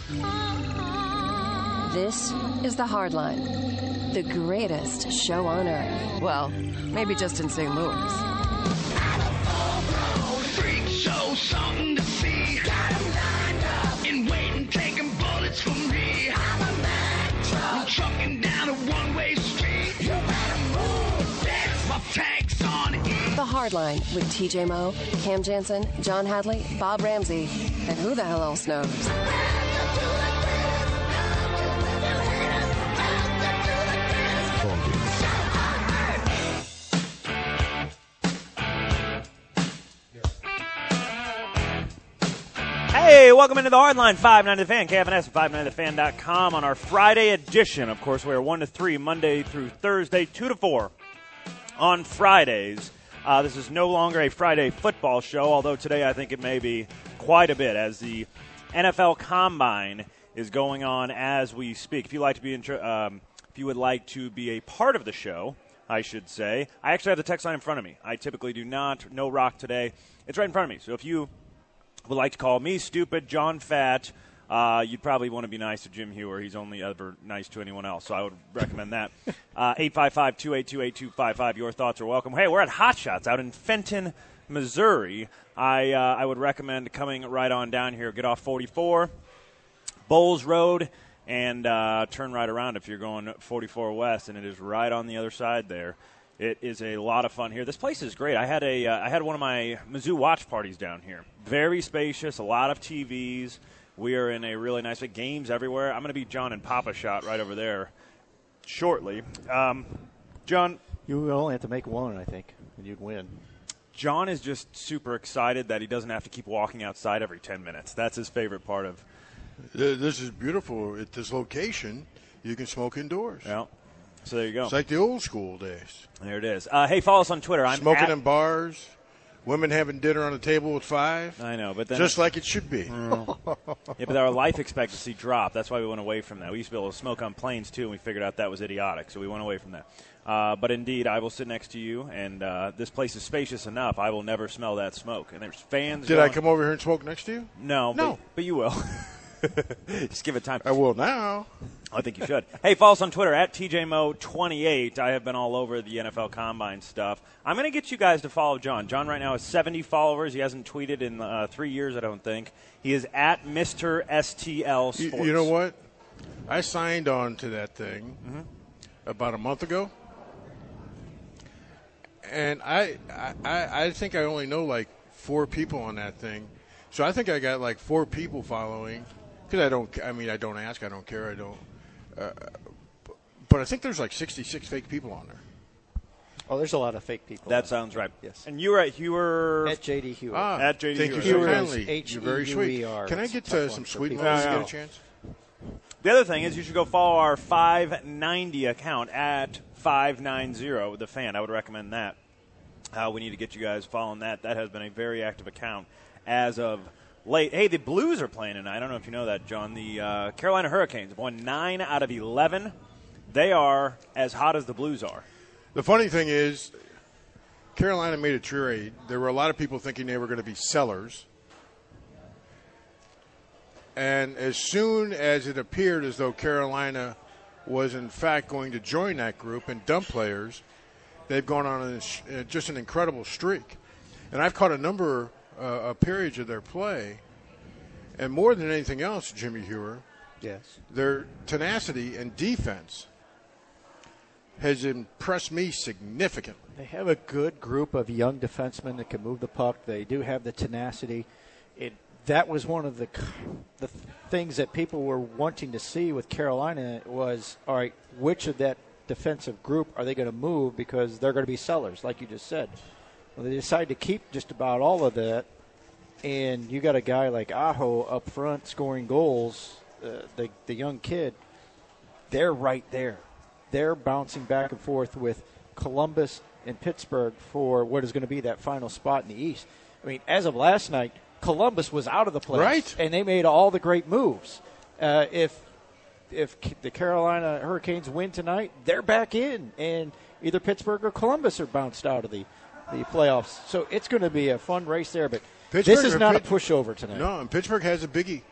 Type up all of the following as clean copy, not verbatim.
This is The Hardline, the greatest show on earth. Well, maybe just in St. Louis. Freak show, something to see. Got 'em lined up and waiting, taking bullets from me. I'm a man trucking down a one-way street. You better move, bitch. My tank's on E. The Hardline with TJ Moe, Cam Jansen, John Hadley, Bob Ramsey, and who the hell else knows? Hey, welcome into the Hardline, 590 The Fan, KFNS at 590thefan.com on our Friday edition. Of course, we are 1 to 3, Monday through Thursday, 2 to 4 on Fridays. This is no longer a Friday football show, although today I think it may be quite a bit as the NFL Combine is going on as we speak. If you like to be if you would like to be a part of the show, I should say, I actually have the text line in front of me. I typically do not. No rock today. It's right in front of me. So if you would like to call me stupid, John Fat, you'd probably want to be nice to Jim Hewer. He's only ever nice to anyone else, so I would recommend that. 855-282-8255. Your thoughts are welcome. Hey, we're at Hot Shots out in Fenton, Missouri. I would recommend coming right on down here. Get off 44, Bowles Road, and turn right around if you're going 44 West, and it is right on the other side there. It is a lot of fun here. This place is great. I had one of my Mizzou watch parties down here. Very spacious, a lot of TVs. We are in a really nice games everywhere. I'm going to be John and Papa Shot right over there shortly. John, you only have to make one, I think, and you'd win. John is just super excited that he doesn't have to keep walking outside every 10 minutes. That's his favorite part of. This is beautiful. At this location, you can smoke indoors. Yeah. So there you go. It's like the old school days. There it is. Hey, follow us on Twitter. I'm smoking in bars, women having dinner on the table at 5. I know, but then just like it should be. Yeah, but our life expectancy dropped. That's why we went away from that. We used to be able to smoke on planes too, and we figured out that was idiotic, so we went away from that. But indeed, I will sit next to you, and this place is spacious enough. I will never smell that smoke. And there's fans. Did I come over here and smoke next to you? No. But you will. Just give it time. I will now. I think you should. Hey, follow us on Twitter at TJMo28. I have been all over the NFL Combine stuff. I'm going to get you guys to follow John. John right now has 70 followers. He hasn't tweeted in 3 years, I don't think. He is at Mr. STL Sports. You know what? I signed on to that thing about a month ago. And I think I only know like 4 people on that thing. So I think I got like 4 people following. Because I don't ask, I don't care, but I think there's like 66 fake people on there. Oh, there's a lot of fake people. That sounds right. Yes. And you were at Hewer. At J.D. Hewer. At J.D. Thank Hewer. you so Hewer kindly. is You're very sweet. H-E-U-E-R. Can I It's get a tough some one for sweet people. ones? No. Get a chance? The other thing is you should go follow our 590 account at 590 The Fan. I would recommend that. We need to get you guys following that. That has been a very active account as of late. Hey, the Blues are playing tonight. I don't know if you know that, John. The Carolina Hurricanes have won 9 out of 11. They are as hot as the Blues are. The funny thing is, Carolina made a trade. There were a lot of people thinking they were going to be sellers. And as soon as it appeared as though Carolina was, in fact, going to join that group and dump players, they've gone on just an incredible streak. And I've caught a number of periods of their play. And more than anything else, Jimmy Hewer, yes, their tenacity and defense has impressed me significantly. they have a good group of young defensemen that can move the puck. They do have the tenacity. That was one of the things that people were wanting to see with Carolina was, all right, which of that defensive group are they going to move because they're going to be sellers, like you just said. Well, they decided to keep just about all of that, and you got a guy like Aho up front scoring goals, the young kid. They're right there. They're bouncing back and forth with Columbus and Pittsburgh for what is going to be that final spot in the East. I mean, as of last night, Columbus was out of the playoffs, right, and they made all the great moves. If the Carolina Hurricanes win tonight, they're back in, and either Pittsburgh or Columbus are bounced out of the playoffs. So it's going to be a fun race there, but Pittsburgh, this is not a pushover tonight. No, and Pittsburgh has a biggie.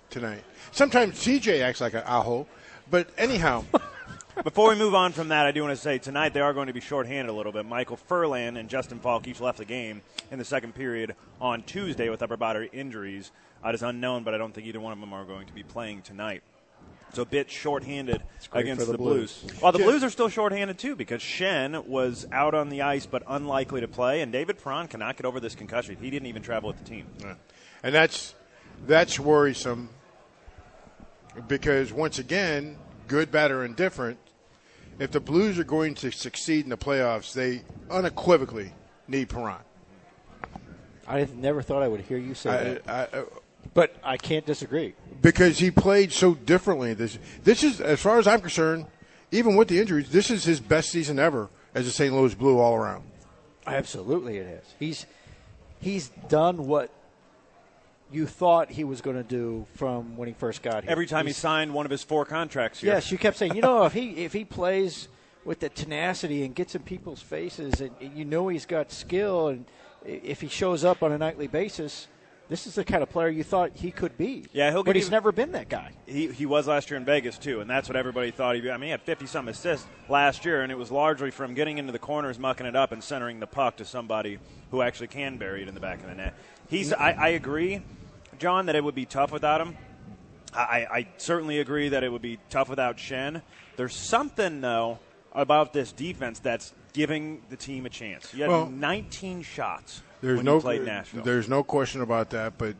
tonight. Sometimes TJ acts like an aho, but anyhow. Before we move on from that, I do want to say tonight they are going to be shorthanded a little bit. Michael Furlan and Justin Falk each left the game in the second period on Tuesday with upper body injuries. It is unknown, but I don't think either one of them are going to be playing tonight. So a bit shorthanded against the Blues. Well, the Blues are still shorthanded, too, because Shen was out on the ice but unlikely to play, and David Perron cannot get over this concussion. He didn't even travel with the team. Yeah. And that's worrisome because, once again, good, bad, or indifferent, if the Blues are going to succeed in the playoffs, they unequivocally need Perron. I never thought I would hear you say that. But I can't disagree. Because he played so differently. This is, as far as I'm concerned, even with the injuries, this is his best season ever as a St. Louis Blue all around. Absolutely it is. He's done what you thought he was going to do from when he first got here. Every time he signed one of his 4 contracts here. Yes, you kept saying, if he plays with the tenacity and gets in people's faces and he's got skill and if he shows up on a nightly basis, this is the kind of player you thought he could be. Yeah, but he's never been that guy. He was last year in Vegas, too, and that's what everybody thought he'd be. I mean, he had 50-some assists last year, and it was largely from getting into the corners, mucking it up, and centering the puck to somebody who actually can bury it in the back of the net. I agree, John, that it would be tough without him. I certainly agree that it would be tough without Shen. There's something, though, about this defense that's giving the team a chance. You had 19 shots. When you played Nashville. There's no question about that, but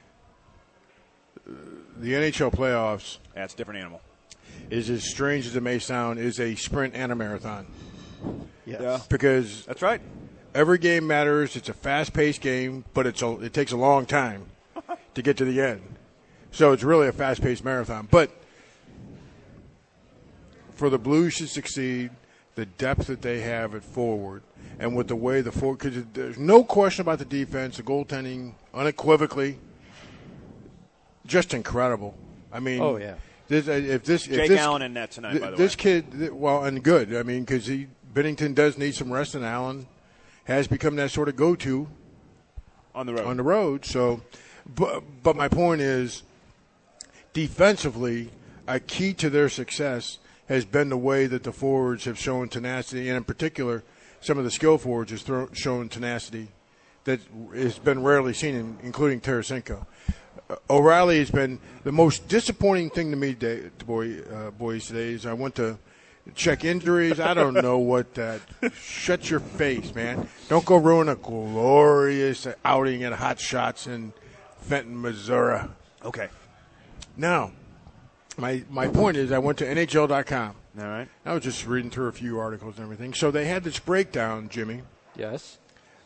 the NHL playoffs that's a different animal. Is as strange as it may sound, is a sprint and a marathon. Yes. Yeah. Because that's right. Every game matters. It's a fast-paced game, but it takes a long time to get to the end. So it's really a fast-paced marathon. But for the Blues to succeed, the depth that they have at forward, and with the way the forward, because there's no question about the defense, the goaltending, unequivocally, just incredible. I mean, oh yeah. Jake Allen in net tonight, by the way. This kid, well, and good. I mean, because Binnington does need some rest, and Allen has become that sort of go-to on the road. On the road. So, but my point is, defensively, a key to their success has been the way that the forwards have shown tenacity, and in particular, some of the skill forwards have shown tenacity that has been rarely seen, including Tarasenko. O'Reilly has been the most disappointing thing to me, boys, today is I went to check injuries. I don't know what that. Shut your face, man. Don't go ruin a glorious outing at Hot Shots in Fenton, Missouri. Okay. Now, my point is I went to NHL.com. All right. I was just reading through a few articles and everything. So they had this breakdown, Jimmy. Yes.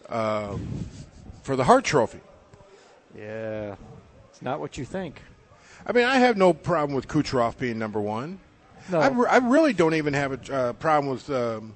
For the Hart Trophy. Yeah. It's not what you think. I mean, I have no problem with Kucherov being number one. No. I really don't even have a problem with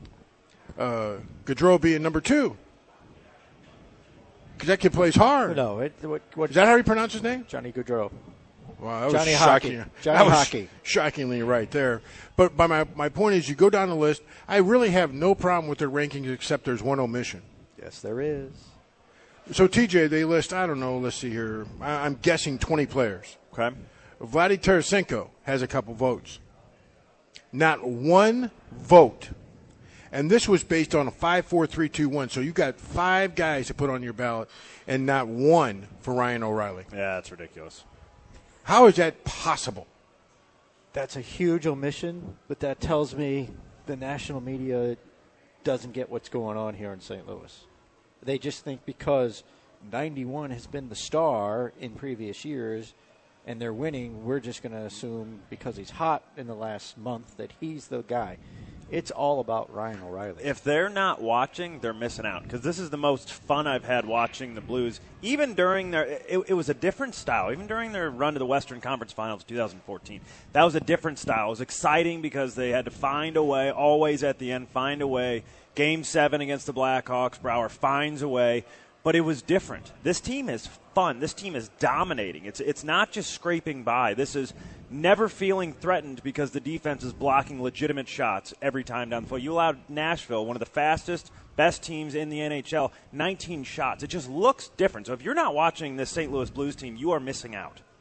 Gaudreau being number two. Because that kid plays hard. No. What is that how you pronounce his name? Johnny Gaudreau. Wow, that Johnny was Hockey. shocking. Johnny that was Hockey. Shockingly right there. But my point is, you go down the list, I really have no problem with their rankings except there's one omission. Yes, there is. So, TJ, they list, I don't know, let's see here. I'm guessing 20 players. Okay. Vladimir Tarasenko has a couple votes. Not one vote. And this was based on a 5-4-3-2-1. So you got 5 guys to put on your ballot and not one for Ryan O'Reilly. Yeah, that's ridiculous. How is that possible? That's a huge omission, but that tells me the national media doesn't get what's going on here in St. Louis. They just think because 91 has been the star in previous years and they're winning, we're just going to assume because he's hot in the last month that he's the guy. It's all about Ryan O'Reilly. If they're not watching, they're missing out because this is the most fun I've had watching the Blues. Even during it was a different style. Even during their run to the Western Conference Finals in 2014, that was a different style. It was exciting because they had to find a way, always at the end, find a way. Game 7 against the Blackhawks, Brouwer finds a way. But it was different. This team is fun. This team is dominating. It's not just scraping by. This is never feeling threatened because the defense is blocking legitimate shots every time down the field. You allowed Nashville, one of the fastest, best teams in the NHL, 19 shots. It just looks different. So if you're not watching this St. Louis Blues team, you are missing out.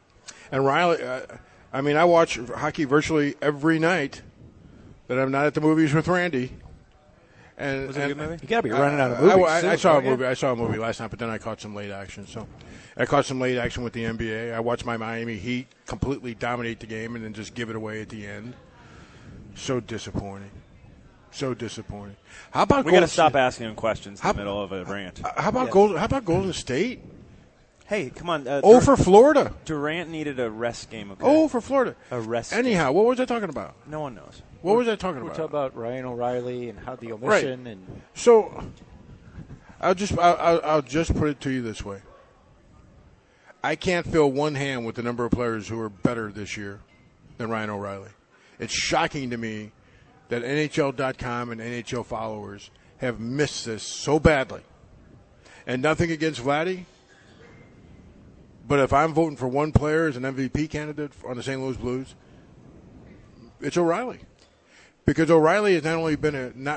And Riley, I watch hockey virtually every night that I'm not at the movies with Randy. And, Was it a good movie? You got to be running out of movies. I soon, saw a don't you? movie. I saw a movie last night, but then I caught some late action. So I caught some late action with the NBA. I watched my Miami Heat completely dominate the game and then just give it away at the end. So disappointing. So disappointing. How about We got to stop asking him questions in the middle of a rant. How about Golden State? Hey, come on. For Florida. Durant needed a rest game. Okay? Oh, for Florida. A rest Anyhow, what was I talking about? No one knows. What was I talking We're about? talking about Ryan O'Reilly and how the omission and So, I'll just put it to you this way. I can't fill one hand with the number of players who are better this year than Ryan O'Reilly. It's shocking to me that NHL.com and NHL followers have missed this so badly. And nothing against Vladdy, but if I'm voting for one player as an MVP candidate on the St. Louis Blues, it's O'Reilly. Because O'Reilly has not only been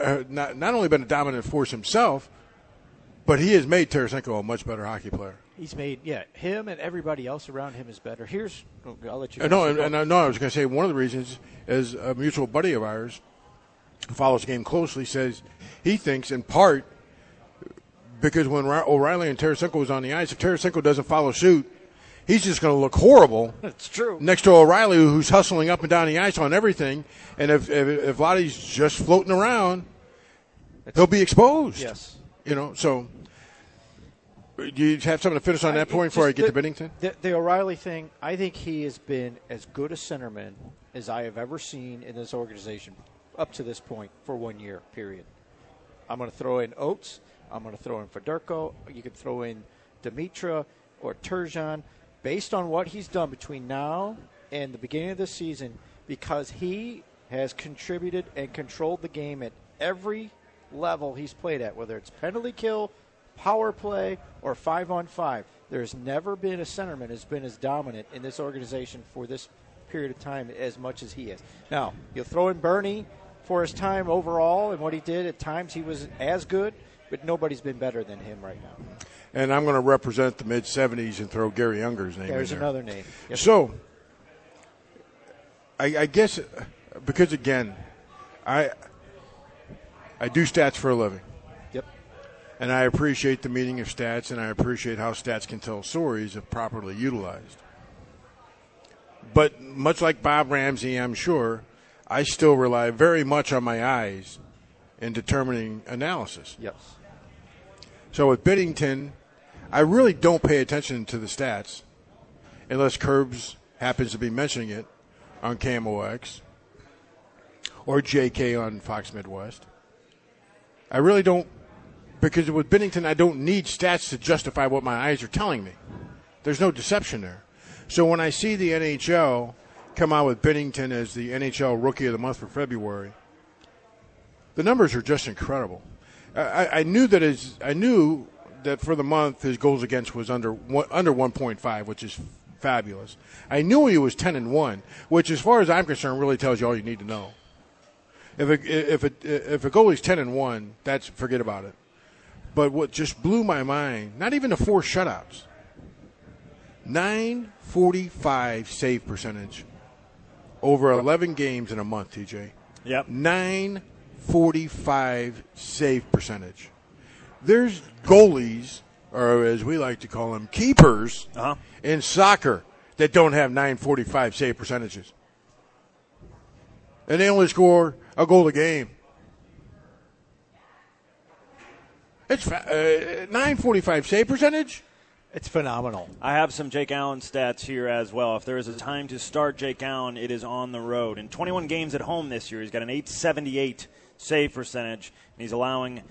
a dominant force himself, but he has made Tarasenko a much better hockey player. he's made him and everybody else around him is better. I'll let you. I was going to say one of the reasons is a mutual buddy of ours who follows the game closely says he thinks in part because when O'Reilly and Tarasenko was on the ice, if Tarasenko doesn't follow suit, he's just going to look horrible. That's true. Next to O'Reilly, who's hustling up and down the ice on everything, and if Vladdy's just floating around, he'll be exposed. Yes. So do you have something to finish on that point before I get to Binnington? The O'Reilly thing, I think he has been as good a centerman as I have ever seen in this organization up to this point for 1 year, period. I'm going to throw in Oates. I'm going to throw in Fedorko. You could throw in Dimitra or Turgeon. Based on what he's done between now and the beginning of the season, because he has contributed and controlled the game at every level he's played at, whether it's penalty kill, power play, or 5-on-5. There's never been a centerman who's been as dominant in this organization for this period of time as much as he is. Now, you'll throw in Bernie for his time overall and what he did. At times he was as good, but nobody's been better than him right now. And I'm going to represent the mid-'70s and throw Gary Unger's name There's in there. another name. Yes, So, I guess, because again, I do stats for a living. Yep. And I appreciate the meaning of stats, and I appreciate how stats can tell stories if properly utilized. But much like Bob Ramsey, I'm sure, I still rely very much on my eyes in determining analysis. Yes. So with Binnington, I really don't pay attention to the stats unless Curbs happens to be mentioning it on KMOX or JK on Fox Midwest. I really don't, because with Binnington, I don't need stats to justify what my eyes are telling me. There's no deception there. So when I see the NHL come out with Binnington as the NHL Rookie of the Month for February, the numbers are just incredible. I knew that for the month his goals against was under 1.5, which is fabulous. I knew he was 10-1, which, as far as I'm concerned, really tells you all you need to know. If a goalie's 10-1, forget about it. But what just blew my mind, not even the 4 shutouts, 945 save percentage over 11 games in a month, TJ. Yep. 945 save percentage. There's goalies, or as we like to call them, keepers, in soccer that don't have 945 save percentages. And they only score a goal a game. It's 945 save percentage? It's phenomenal. I have some Jake Allen stats here as well. If there is a time to start Jake Allen, it is on the road. In 21 games at home this year, he's got an .878 save percentage, and he's allowing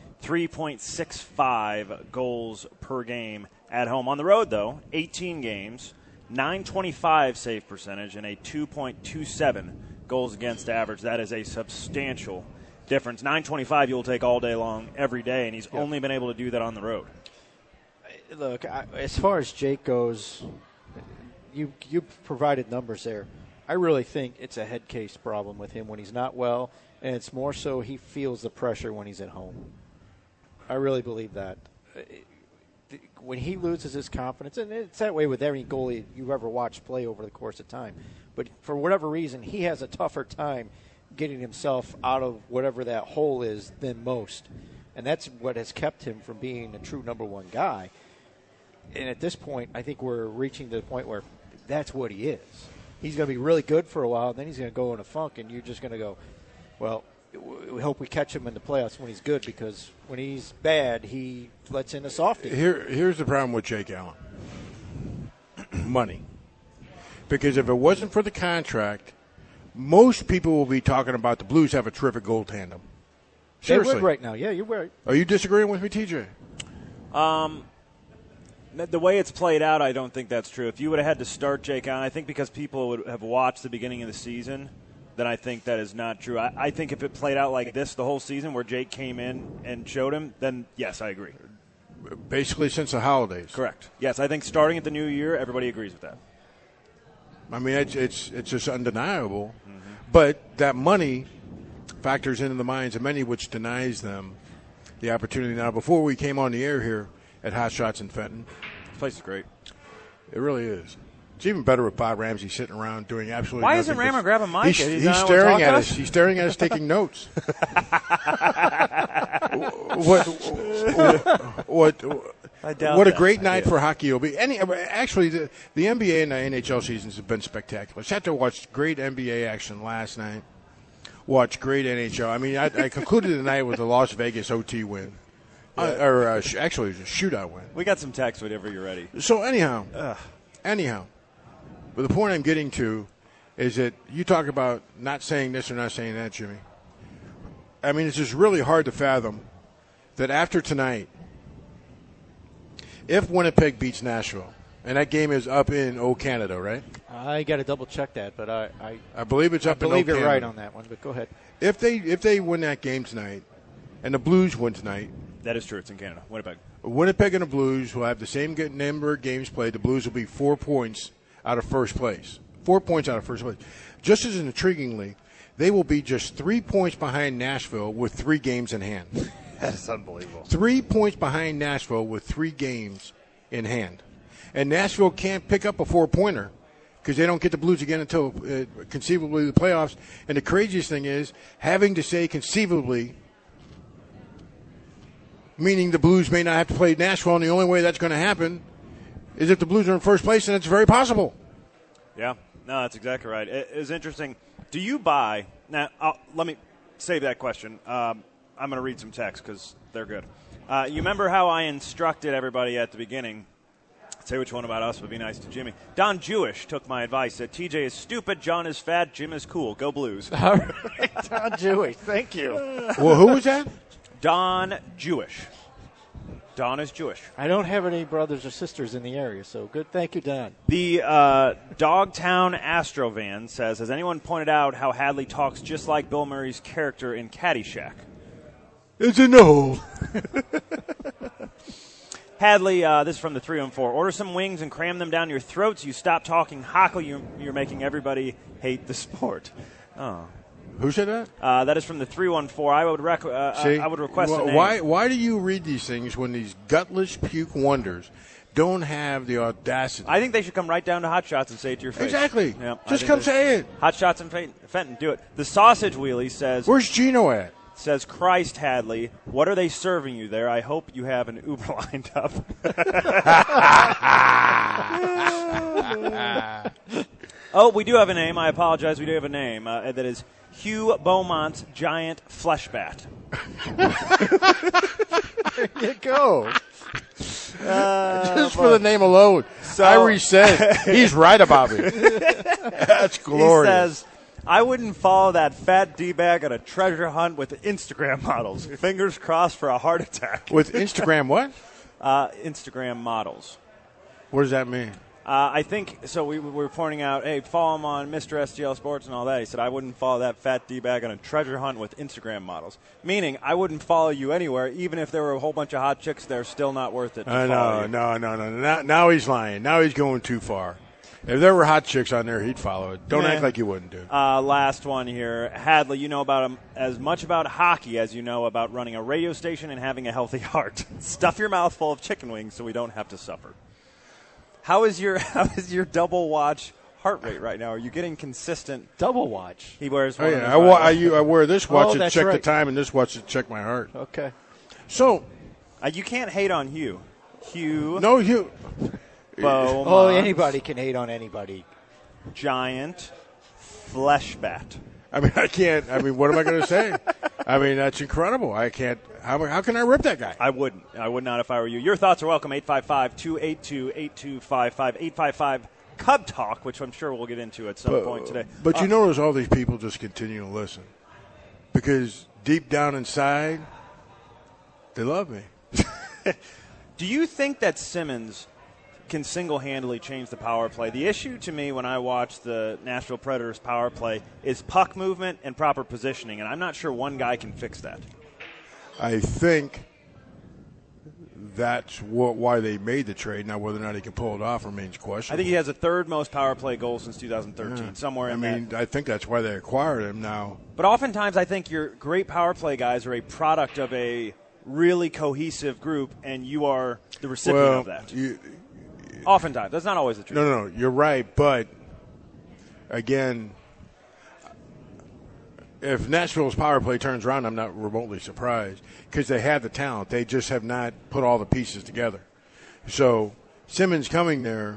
3.65 goals per game at home. On the road, though, 18 games, .925 save percentage, and a 2.27 goals against average. That is a substantial difference. .925 you'll take all day long, every day, and he's only been able to do that on the road. Look, as far as Jake goes, you provided numbers there. I really think it's a head case problem with him when he's not well, and it's more so he feels the pressure when he's at home. I really believe that. when he loses his confidence, and it's that way with every goalie you've ever watched play over the course of time, but for whatever reason, he has a tougher time getting himself out of whatever that hole is than most. And that's what has kept him from being a true number one guy. And at this point, I think we're reaching to the point where that's what he is. He's going to be really good for a while, and then he's going to go in a funk, and you're just going to go, well, we hope we catch him in the playoffs when he's good, because when he's bad, he lets in a softie. Here's the problem with Jake Allen. Money. Because if it wasn't for the contract, most people will be talking about the Blues have a terrific goal tandem. Seriously. They would right now. Yeah, you're right. Are you disagreeing with me, TJ? The way it's played out, I don't think that's true. If you would have had to start Jake Allen, I think because people would have watched the beginning of the season, then I think that is not true. I think if it played out like this the whole season where Jake came in and showed him, then yes, I agree. Basically since the holidays. Correct. Yes, I think starting at the new year, everybody agrees with that. I mean, it's just undeniable. Mm-hmm. But that money factors into the minds of many, which denies them the opportunity. Now, before we came on the air here at Hot Shots in Fenton. This place is great. It really is. It's even better with Bob Ramsey sitting around doing absolutely Why nothing. isn't Rammer grabbing Mike? He's staring at us. He's staring at us taking notes. What a great night for hockey it'll be. Actually, the NBA and the NHL seasons have been spectacular. I sat there and watched great NBA action last night. Watched great NHL. I mean, I concluded the night with the Las Vegas OT win. Actually, it was a shootout win. We got some text whenever you're ready. So anyhow, but the point I'm getting to is that you talk about not saying this or not saying that, Jimmy. I mean, it's just really hard to fathom that after tonight, if Winnipeg beats Nashville, and that game is up in Canada, right? I got to double check that, but I believe it's up in believe Canada. you're right on that one, but go ahead. If they win that game tonight, and the Blues win tonight. That is true. It's in Canada. Winnipeg. Winnipeg and the Blues will have the same number of games played. The Blues will be 4 points out of first place. 4 points out of first place. Just as intriguingly, they will be just 3 points behind Nashville with 3 games in hand. That is unbelievable. 3 points behind Nashville with 3 games in hand. And Nashville can't pick up a 4-pointer because they don't get the Blues again until conceivably the playoffs. And the craziest thing is having to say conceivably, meaning the Blues may not have to play Nashville, and the only way that's going to happen is if the Blues are in first place, and it's very possible. Yeah, no, that's exactly right. It is interesting. Do you buy – now, let me save that question. I'm going to read some text because they're good. You remember how I instructed everybody at the beginning, say which one about us would be nice to Jimmy. Don Jewish took my advice, said TJ is stupid, John is fat, Jim is cool. Go Blues. All right, Don Jewish, thank you. Well, who was that? Don Jewish. Don is Jewish. I don't have any brothers or sisters in the area, so good. Thank you, Don. The Dogtown Astrovan says, has anyone pointed out how Hadley talks just like Bill Murray's character in Caddyshack? It's a no. Hadley, this is from the 314. Order some wings and cram them down your throats. You stop talking hockey, you're making everybody hate the sport. Oh. Who said that? That is from the 314. I would request a name. Why do you read these things when these gutless puke wonders don't have the audacity? I think they should come right down to Hot Shots and say it to your face. Exactly. Yep, just come say it. Hot Shots and Fenton, do it. The Sausage Wheelie says, where's Gino at? Says, Christ, Hadley, what are they serving you there? I hope you have an Uber lined up. Oh, we do have a name. I apologize. We do have a name. That is Hugh Beaumont's Giant Flesh Bat. There you go. Just for the name alone. So, Irie said he's right about me. That's glorious. He says, I wouldn't follow that fat D-bag on a treasure hunt with Instagram models. Fingers crossed for a heart attack. With Instagram what? Instagram models. What does that mean? I think, so we were pointing out, hey, follow him on Mr. STL Sports and all that. He said, I wouldn't follow that fat D-bag on a treasure hunt with Instagram models. Meaning, I wouldn't follow you anywhere, even if there were a whole bunch of hot chicks there, still not worth it to follow you. No. Now he's lying. Now he's going too far. If there were hot chicks on there, he'd follow it. Don't Nah. act like you wouldn't, dude. Last one here. Hadley, you know about as much about hockey as you know about running a radio station and having a healthy heart. Stuff your mouth full of chicken wings so we don't have to suffer. How is your double watch heart rate right now? Are you getting consistent? Double watch. He wears Oh, one. yeah. on his right. I wear this watch to that's check the right. time and this watch to check my heart. Okay. So, You can't hate on Hugh. Hugh, no, you. Bo, Oh, Mons, anybody can hate on anybody. giant, flesh bat. I mean, I can't. I mean, what am I going to say? I mean, that's incredible. I can't. How can I rip that guy? I wouldn't. I would not if I were you. Your thoughts are welcome. 855-282-8255. 855 Cub Talk, which I'm sure we'll get into at some point today. But you notice all these people just continue to listen because deep down inside, they love me. Do you think that Simmons can single-handedly change the power play? The issue to me when I watch the Nashville Predators power play is puck movement and proper positioning, and I'm not sure one guy can fix that. I think that's why they made the trade. Now, whether or not he can pull it off remains questionable. I think he has the third most power play goals since 2013, somewhere in that. I think that's why they acquired him now. But oftentimes I think your great power play guys are a product of a really cohesive group, and you are the recipient of that. Oftentimes. That's not always the truth. No, you're right. But, again, if Nashville's power play turns around, I'm not remotely surprised because they have the talent. They just have not put all the pieces together. So Simmons coming there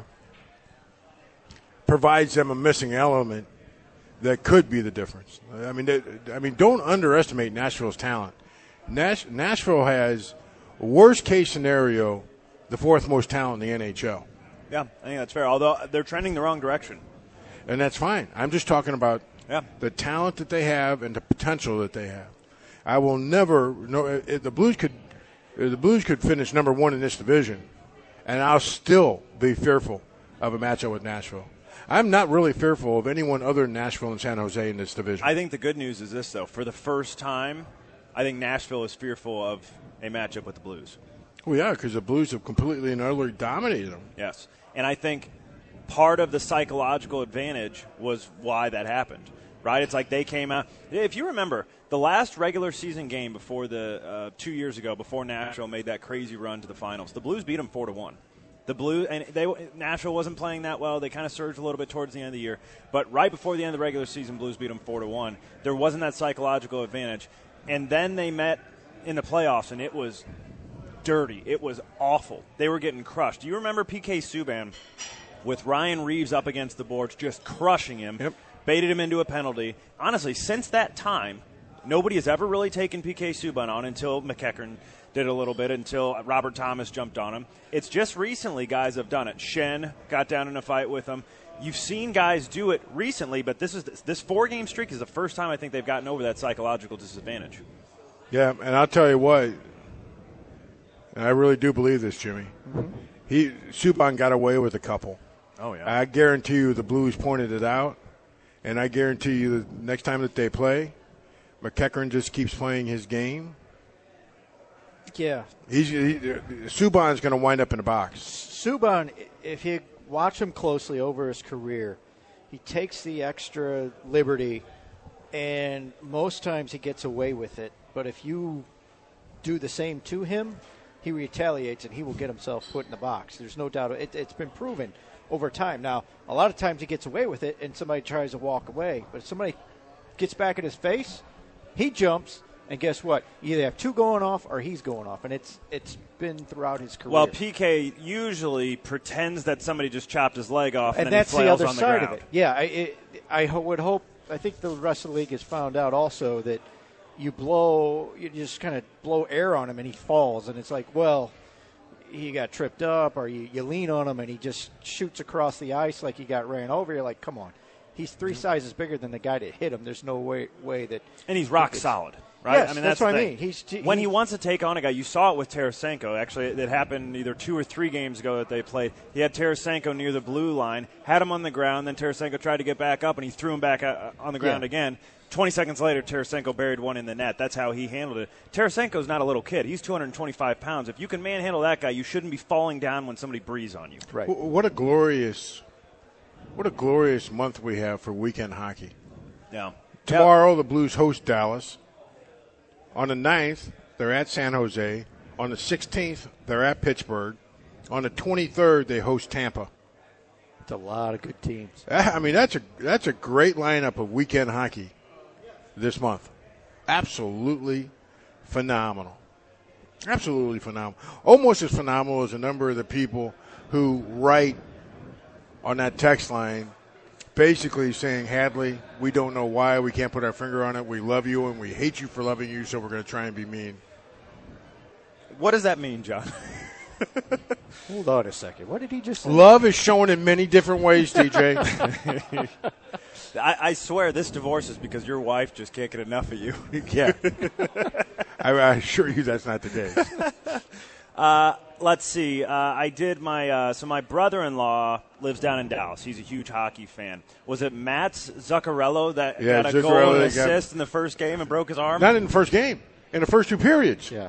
provides them a missing element that could be the difference. I mean, don't underestimate Nashville's talent. Nashville has, worst case scenario, the fourth most talent in the NHL. Yeah, I think that's fair, although they're trending the wrong direction. And that's fine. I'm just talking about the talent that they have and the potential that they have. I will never know if the Blues could finish number one in this division, and I'll still be fearful of a matchup with Nashville. I'm not really fearful of anyone other than Nashville and San Jose in this division. I think the good news is this, though. For the first time, I think Nashville is fearful of a matchup with the Blues. Well, yeah, because the Blues have completely and utterly dominated them. Yes. And I think part of the psychological advantage was why that happened, right? It's like they came out. If you remember, the last regular season game before 2 years ago, before Nashville made that crazy run to the finals, the Blues beat them 4-1. The Blues and Nashville wasn't playing that well. They kind of surged a little bit towards the end of the year, but right before the end of the regular season, Blues beat them 4-1. There wasn't that psychological advantage, and then they met in the playoffs, and it was dirty. It was awful. They were getting crushed. Do you remember PK Subban with Ryan Reeves up against the boards, just crushing him, baited him into a penalty? Honestly, since that time, nobody has ever really taken PK Subban on until McEachern did a little bit, until Robert Thomas jumped on him. It's just recently guys have done it. Shen got down in a fight with him. You've seen guys do it recently, but this 4-game streak is the first time I think they've gotten over that psychological disadvantage. Yeah, and I'll tell you what, and I really do believe this, Jimmy. Subban got away with a couple. Oh, yeah. I guarantee you the Blues pointed it out, and I guarantee you the next time that they play, McEachern just keeps playing his game. Yeah. Subban's going to wind up in a box. Subban, if you watch him closely over his career, he takes the extra liberty, and most times he gets away with it. But if you do the same to him, he retaliates and he will get himself put in the box. There's no doubt. It's been proven over time. Now, a lot of times he gets away with it and somebody tries to walk away. But if somebody gets back in his face, he jumps, and guess what? You either have two going off or he's going off. And it's been throughout his career. Well, PK usually pretends that somebody just chopped his leg off, and then that's he flails the other on the side ground. of it. Yeah, I would hope. I think the rest of the league has found out also that you just kind of blow air on him and he falls, and it's like, well, he got tripped up, or you lean on him and he just shoots across the ice like he got ran over. You're like, come on, he's 3 sizes bigger than the guy that hit him. There's no way that. And he's rock solid. Right? Yes, I mean, that's the what I thing. mean. When he wants to take on a guy, you saw it with Tarasenko. Actually, it happened either 2 or 3 games ago that they played. He had Tarasenko near the blue line, had him on the ground, then Tarasenko tried to get back up, and he threw him back on the ground again. 20 seconds later, Tarasenko buried one in the net. That's how he handled it. Tarasenko's not a little kid. He's 225 pounds. If you can manhandle that guy, you shouldn't be falling down when somebody breathes on you. Right. What a glorious What a glorious month we have for weekend hockey. Yeah. Tomorrow, the Blues host Dallas. On the 9th, they're at San Jose. On the 16th, they're at Pittsburgh. On the 23rd, they host Tampa. It's a lot of good teams. I mean, that's a great lineup of weekend hockey this month. Absolutely phenomenal. Absolutely phenomenal. Almost as phenomenal as a number of the people who write on that text line basically saying, Hadley, we don't know why, we can't put our finger on it, we love you and we hate you for loving you, so we're going to try and be mean. What does that mean, John? Hold on a second. What did he just say? Love is shown in many different ways, DJ. I swear this divorce is because your wife just can't get enough of you. Yeah. I assure you that's not the case. Let's see. I did my so my brother-in-law lives down in Dallas. He's a huge hockey fan. Was it Matt Zuccarello that got a goal and assist in the first game and broke his arm? Not in the first game. In the first two periods. Yeah.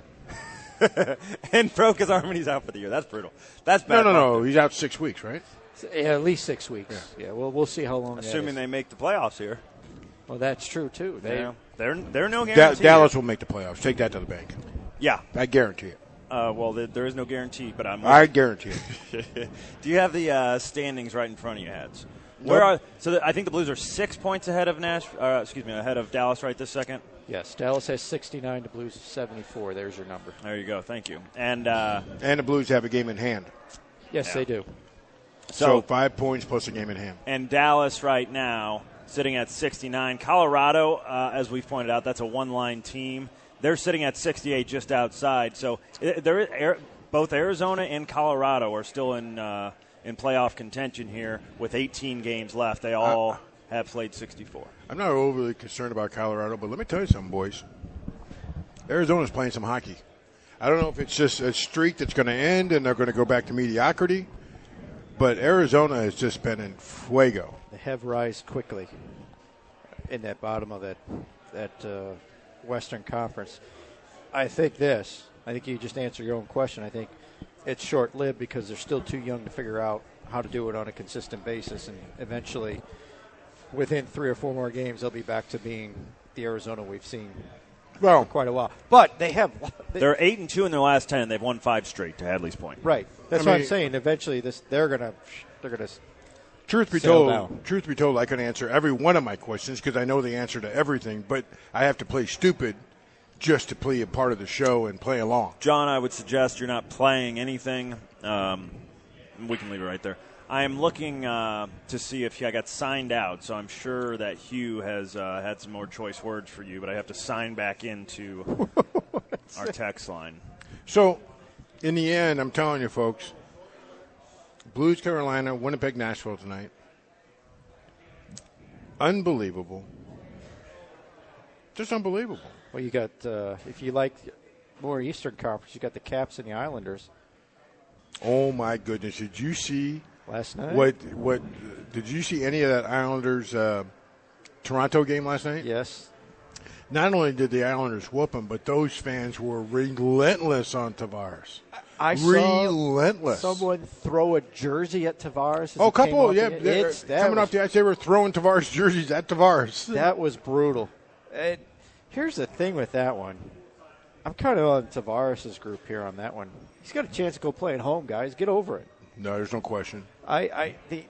And broke his arm and he's out for the year. That's brutal. That's bad. No. He's out 6 weeks, right? Yeah, at least 6 weeks. Yeah, we'll see how long. Assuming they make the playoffs here. Well, that's true too. They're no guarantee. Dallas will make the playoffs. Take that to the bank. Yeah, I guarantee it. Well, there is no guarantee, but I guarantee it. Do you have the standings right in front of you, Hads? Nope. I think the Blues are 6 points ahead of ahead of Dallas right this second. Yes, Dallas has 69, the Blues 74. There's your number. There you go. Thank you. And the Blues have a game in hand. Yes, they do. So 5 points plus a game in hand. And Dallas right now sitting at 69. Colorado, as we've pointed out, that's a one-line team. They're sitting at 68 just outside. So both Arizona and Colorado are still in playoff contention here with 18 games left. They all have played 64. I'm not overly concerned about Colorado, but let me tell you something, boys. Arizona's playing some hockey. I don't know if it's just a streak that's going to end and they're going to go back to mediocrity, but Arizona has just been in fuego. They have rise quickly in that bottom of that Western Conference. I think you just answered your own question. I think it's short-lived because they're still too young to figure out how to do it on a consistent basis, and eventually within 3 or 4 more games, they'll be back to being the Arizona we've seen for quite a while. But they're 8-2 in their last 10. They've won 5 straight. To Hadley's point, right? That's what I'm saying. Eventually, they're gonna. Truth be told, I can answer every one of my questions because I know the answer to everything. But I have to play stupid just to play a part of the show and play along. John, I would suggest you're not playing anything. We can leave it right there. I am looking to see if I got signed out, so I'm sure that Hugh has had some more choice words for you, but I have to sign back into our text line. So, in the end, I'm telling you, folks, Blues, Carolina, Winnipeg, Nashville tonight. Unbelievable. Just unbelievable. Well, you got, if you like more Eastern Conference, you got the Caps and the Islanders. Oh, my goodness. Did you see last night? What did you see any of that Islanders Toronto game last night? Yes. Not only did the Islanders whoop them, but those fans were relentless on Tavares. I relentless. Saw someone throw a jersey at Tavares. A couple, yeah. Coming off the ice, they were throwing Tavares jerseys at Tavares. That was brutal. And here's the thing with that one. I'm kind of on Tavares' group here on that one. He's got a chance to go play at home, guys. Get over it. No, there's no question. All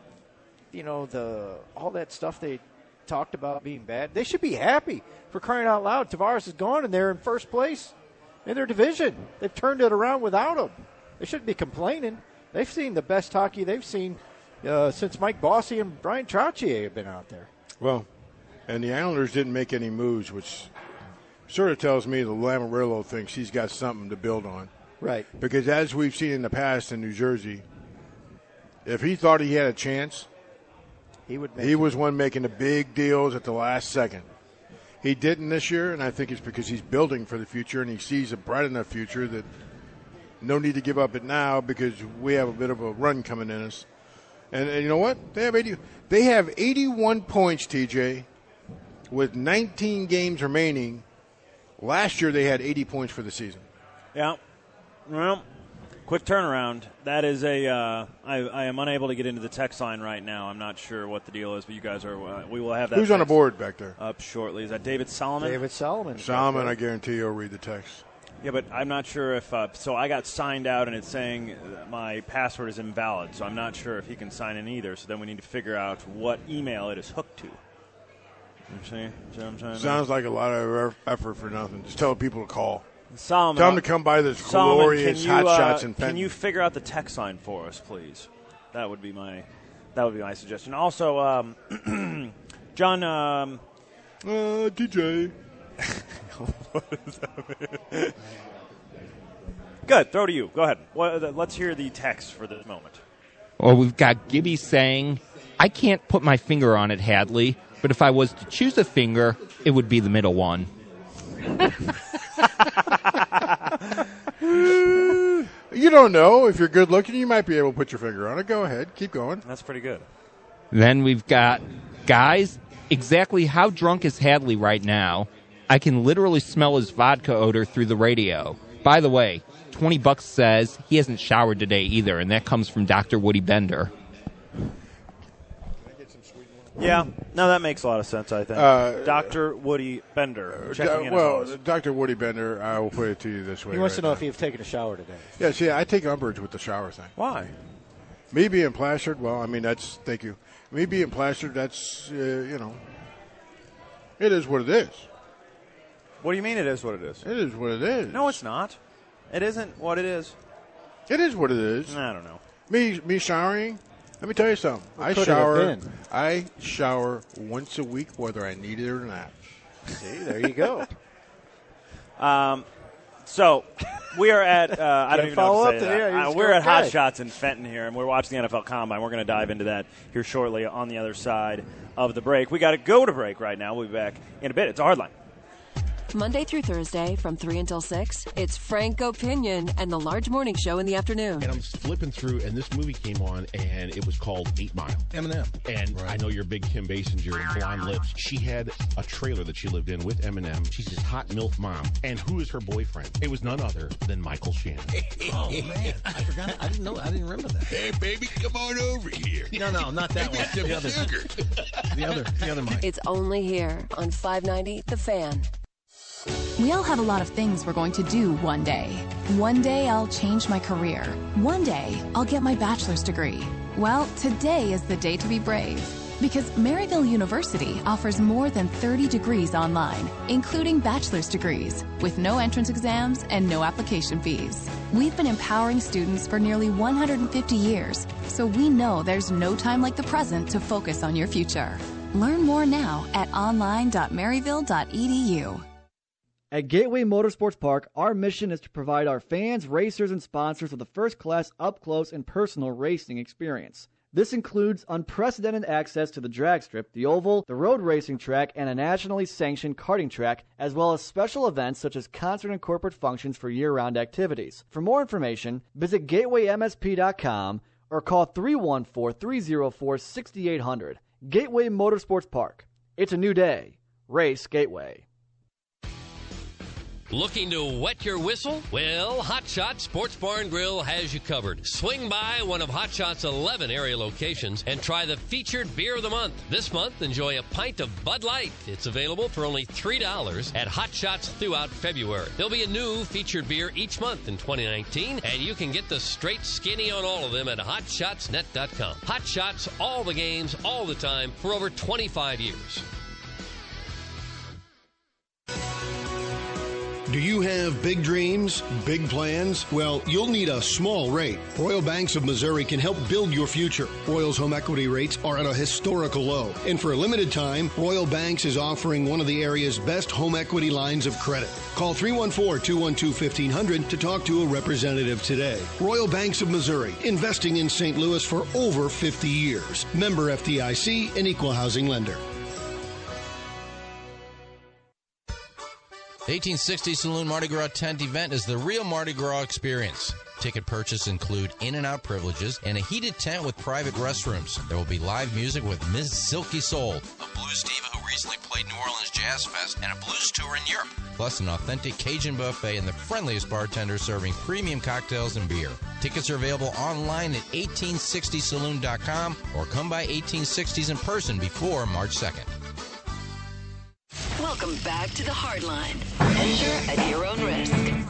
that stuff they talked about being bad, they should be happy. For crying out loud, Tavares is gone and they're in first place in their division. They've turned it around without him. They shouldn't be complaining. They've seen the best hockey they've seen since Mike Bossy and Brian Trottier have been out there. Well, and the Islanders didn't make any moves, which sort of tells me the Lamoriello thinks he's got something to build on. Right. Because as we've seen in the past in New Jersey, if he thought he had a chance, he was one making the big deals at the last second. He didn't this year, and I think it's because he's building for the future, and he sees a bright enough future that no need to give up it now because we have a bit of a run coming in us. And you know what? They have 81 points, TJ, with 19 games remaining. Last year they had 80 points for the season. Yeah. Well, Quick turnaround. That is I am unable to get into the text line right now. I'm not sure what the deal is, but you guys are. We will have that. Who's on the board back there? Up shortly. Is that David Solomon? David Solomon. Solomon, I guarantee you'll read the text. Yeah, but I'm not sure if. So I got signed out, and it's saying my password is invalid. So I'm not sure if he can sign in either. So then we need to figure out what email it is hooked to. You see what I'm saying? Sounds like a lot of effort for nothing. Just tell people to call. Solomon, Tell them to come by this Solomon, glorious hot shots in Fenton. Can you figure out the text line for us, please? That would be my suggestion. Also, John. DJ. What is that, man? Good. Throw to you. Go ahead. Let's hear the text for this moment. Well, we've got Gibby saying, I can't put my finger on it, Hadley, but if I was to choose a finger, it would be the middle one. You don't know. If you're good looking, you might be able to put your finger on it. Go ahead. Keep going. That's pretty good. Then we've got, guys, exactly how drunk is Hadley right now? I can literally smell his vodka odor through the radio. By the way, $20 says he hasn't showered today either, and that comes from Dr. Woody Bender. Yeah, no, that makes a lot of sense, I think. Dr. Woody Bender. Checking in as always. Dr. Woody Bender, I will put it to you this way. He wants to know if you've taken a shower today. Yeah, see, I take umbrage with the shower thing. Why? Me being plastered, well, I mean, thank you. Me being plastered, that's, it is what it is. What do you mean it is what it is? It is what it is. No, it's not. It isn't what it is. It is what it is. I don't know. Me showering, let me tell you something. I shower once a week, whether I need it or not. See, there you go. So we are at I don't even know what to say. Yeah, we're at Hot Shots in Fenton here, and we're watching the NFL Combine. We're going to dive into that here shortly on the other side of the break. We got to go to break right now. We'll be back in a bit. It's a Hardline. Monday through Thursday from 3 until 6, it's Frank Opinion and the Large Morning Show in the afternoon. And I'm flipping through, and this movie came on, and it was called 8 Mile. Eminem. And I know you're a big Kim Basinger and Blonde Lips. She had a trailer that she lived in with Eminem. She's this hot MILF mom. And who is her boyfriend? It was none other than Michael Shannon. Oh, man. I forgot. I didn't know. I didn't remember that. Hey, baby, come on over here. No, not that one. The other sugar. The other Mike. It's only here on 590 The Fan. We all have a lot of things we're going to do one day. One day I'll change my career. One day I'll get my bachelor's degree. Well, today is the day to be brave. Because Maryville University offers more than 30 degrees online, including bachelor's degrees, with no entrance exams and no application fees. We've been empowering students for nearly 150 years, so we know there's no time like the present to focus on your future. Learn more now at online.maryville.edu. At Gateway Motorsports Park, our mission is to provide our fans, racers, and sponsors with a first-class, up-close, and personal racing experience. This includes unprecedented access to the drag strip, the oval, the road racing track, and a nationally sanctioned karting track, as well as special events such as concert and corporate functions for year-round activities. For more information, visit gatewaymsp.com or call 314-304-6800. Gateway Motorsports Park. It's a new day. Race Gateway. Looking to wet your whistle? Well, Hot Shot Sports Bar and Grill has you covered. Swing by one of Hot Shot's 11 area locations and try the featured beer of the month. This month, enjoy a pint of Bud Light. It's available for only $3 at Hot Shots throughout February. There'll be a new featured beer each month in 2019, and you can get the straight skinny on all of them at HotShotsNet.com. Hot Shots, all the games, all the time, for over 25 years. Do you have big dreams, big plans? Well, you'll need a small rate. Royal Banks of Missouri can help build your future. Royal's home equity rates are at a historical low. And for a limited time, Royal Banks is offering one of the area's best home equity lines of credit. Call 314-212-1500 to talk to a representative today. Royal Banks of Missouri, investing in St. Louis for over 50 years. Member FDIC, an equal housing lender. The 1860 Saloon Mardi Gras tent event is the real Mardi Gras experience. Ticket purchase include in-and-out privileges and a heated tent with private restrooms. There will be live music with Ms. Silky Soul, a blues diva who recently played New Orleans Jazz Fest and a blues tour in Europe. Plus an authentic Cajun buffet and the friendliest bartender serving premium cocktails and beer. Tickets are available online at 1860saloon.com or come by 1860s in person before March 2nd. Welcome back to the Hardline. Enter at your own risk.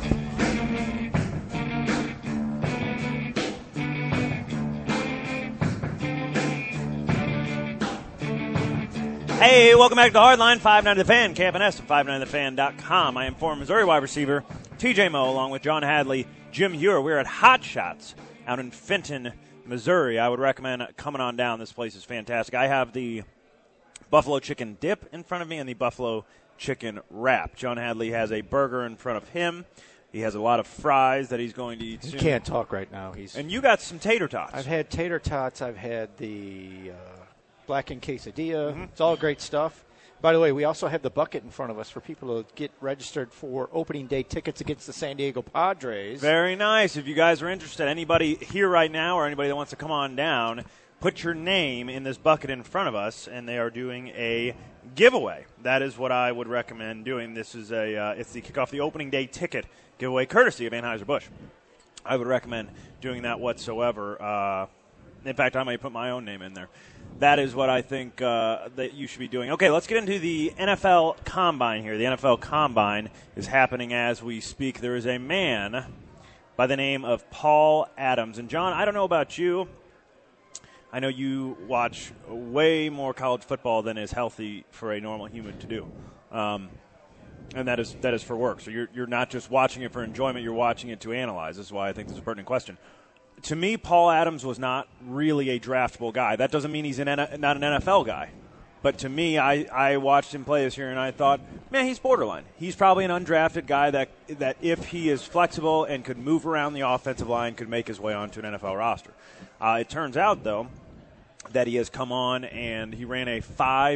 Hey, welcome back to the Hardline, 590 The Fan, KFNS at 590thefan.com. I am former Missouri wide receiver TJ Moe, along with John Hadley, Jim Hewer. We're at Hot Shots out in Fenton, Missouri. I would recommend coming on down. This place is fantastic. I have the buffalo chicken dip in front of me and the buffalo chicken wrap. John Hadley has a burger in front of him. He has a lot of fries that he's going to eat soon. He can't talk right now. And you got some tater tots. I've had tater tots. I've had the blackened quesadilla. Mm-hmm. It's all great stuff. By the way, we also have the bucket in front of us for people to get registered for opening day tickets against the San Diego Padres. Very nice. If you guys are interested, anybody here right now or anybody that wants to come on down, put your name in this bucket in front of us, and they are doing a giveaway. That is what I would recommend doing. This is it's the kickoff the opening day ticket giveaway, courtesy of Anheuser-Busch. I would recommend doing that whatsoever. In fact, I might put my own name in there. That is what I think that you should be doing. Okay, let's get into the NFL Combine here. The NFL Combine is happening as we speak. There is a man by the name of Paul Adams. And, John, I don't know about you. I know you watch way more college football than is healthy for a normal human to do. And that is for work. So you're not just watching it for enjoyment. You're watching it to analyze. This is why I think this is a pertinent question. To me, Paul Adams was not really a draftable guy. That doesn't mean he's not an NFL guy. But to me, I watched him play this year, and I thought, man, he's borderline. He's probably an undrafted guy that if he is flexible and could move around the offensive line, could make his way onto an NFL roster. It turns out, though, that he has come on and he ran a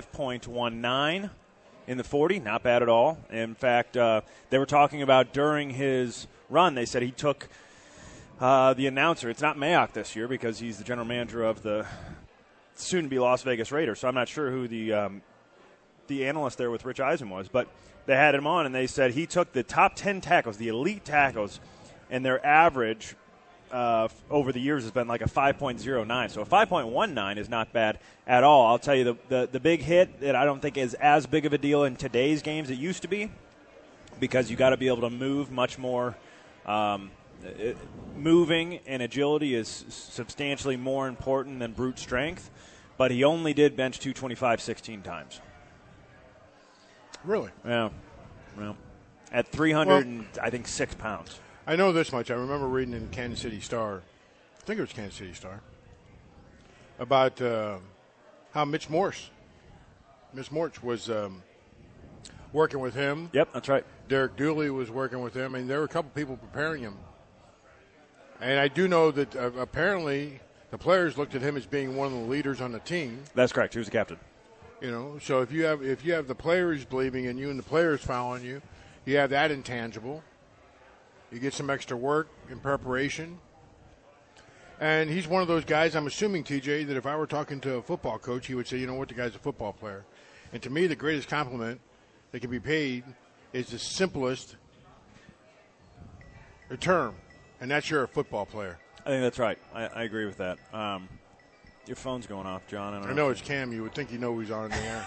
5.19 in the 40. Not bad at all. In fact, they were talking about during his run, they said he took – the announcer, it's not Mayock this year because he's the general manager of the soon-to-be Las Vegas Raiders, so I'm not sure who the analyst there with Rich Eisen was, but they had him on, and they said he took the top 10 tackles, the elite tackles, and their average over the years has been like a 5.09. So a 5.19 is not bad at all. I'll tell you the big hit that I don't think is as big of a deal in today's games as it used to be because you got to be able to move much more moving and agility is substantially more important than brute strength, but he only did bench 225 16 times. Really? Yeah. Well, at 306 pounds. I know this much. I remember reading in Kansas City Star, I think it was Kansas City Star, about how Mitch Morse was working with him. Yep, that's right. Derek Dooley was working with him, and there were a couple people preparing him. And I do know that apparently the players looked at him as being one of the leaders on the team. That's correct. He was the captain. You know, so if you have the players believing in you and the players following you, you have that intangible. You get some extra work in preparation. And he's one of those guys, I'm assuming, TJ, that if I were talking to a football coach, he would say, you know what, the guy's a football player. And to me, the greatest compliment that can be paid is the simplest term. And that's you're a football player. I think that's right. I agree with that. Your phone's going off, John. I know it's Cam. You would think you know he's on the air.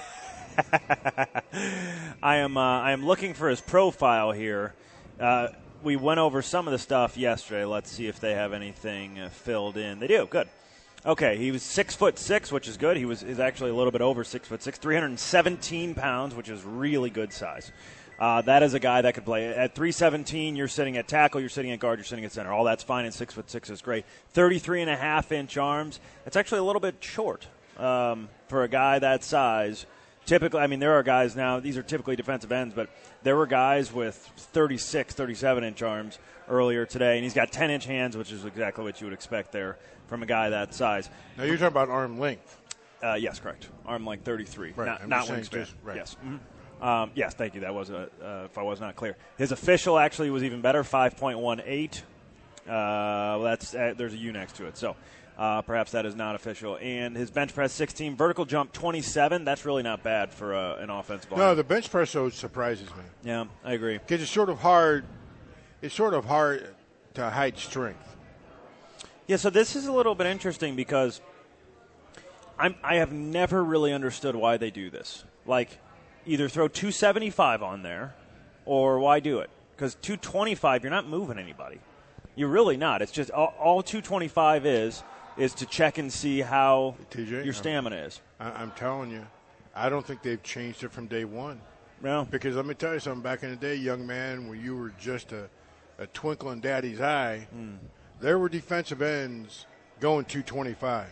I am looking for his profile here. We went over some of the stuff yesterday. Let's see if they have anything filled in. They do. Good. Okay, he was 6'6", which is good. Is actually a little bit over 6'6", 317 pounds, which is really good size. That is a guy that could play. At 317, you're sitting at tackle, you're sitting at guard, you're sitting at center. All that's fine, and 6'6" is great. 33.5-inch arms. It's actually a little bit short for a guy that size. Typically, I mean, there are guys now, these are typically defensive ends, but there were guys with 36, 37-inch arms earlier today, and he's got 10-inch hands, which is exactly what you would expect there from a guy that size. Now, you're talking about arm length. Yes, correct. Arm length 33, right. not wingspan. Right. Yes. Mm-hmm. Yes, thank you. That was if I was not clear. His official actually was even better, 5.18. There's a U next to it. So Perhaps that is not official. And his bench press 16, vertical jump 27. That's really not bad for an offensive line. No, the bench press though surprises me. Yeah, I agree. Because it's sort of hard. It's sort of hard to hide strength. Yeah, so this is a little bit interesting because I have never really understood why they do this. Like, either throw 275 on there, or why do it? Because 225, you're not moving anybody. You're really not. It's just all 225 is to check and see how TJ, your stamina is. I'm telling you, I don't think they've changed it from day one. No. Because let me tell you something. Back in the day, young man, when you were just a twinkle in daddy's eye, there were defensive ends going 225.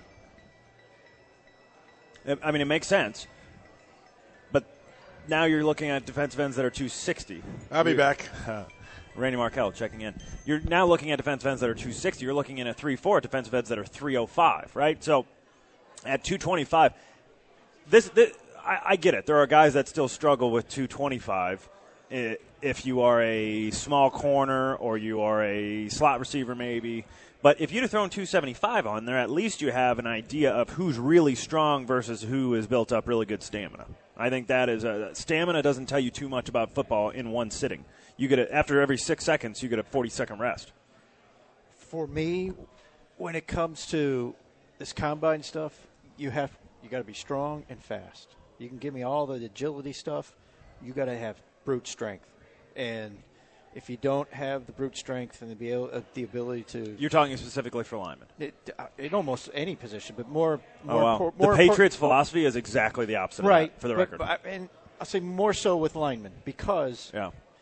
I mean, it makes sense. But now you're looking at defensive ends that are 260. I'll be back. Randy Markell checking in. You're now looking at defensive ends that are 260. You're looking at 3-4 defensive ends that are 305, right? So at 225, I get it. There are guys that still struggle with 225 if you are a small corner or you are a slot receiver maybe. But if you'd have thrown 275 on there, at least you have an idea of who's really strong versus who has built up really good stamina. I think that is stamina doesn't tell you too much about football in one sitting. You get after every 6 seconds, you get a 40-second rest. For me, when it comes to this combine stuff, you got to be strong and fast. You can give me all the agility stuff. You got to have brute strength, and if you don't have the brute strength and the ability to, you're talking specifically for linemen. In almost any position, but more. The Patriots' philosophy is exactly the opposite. Right, of that, for the record. And I'll say more so with linemen because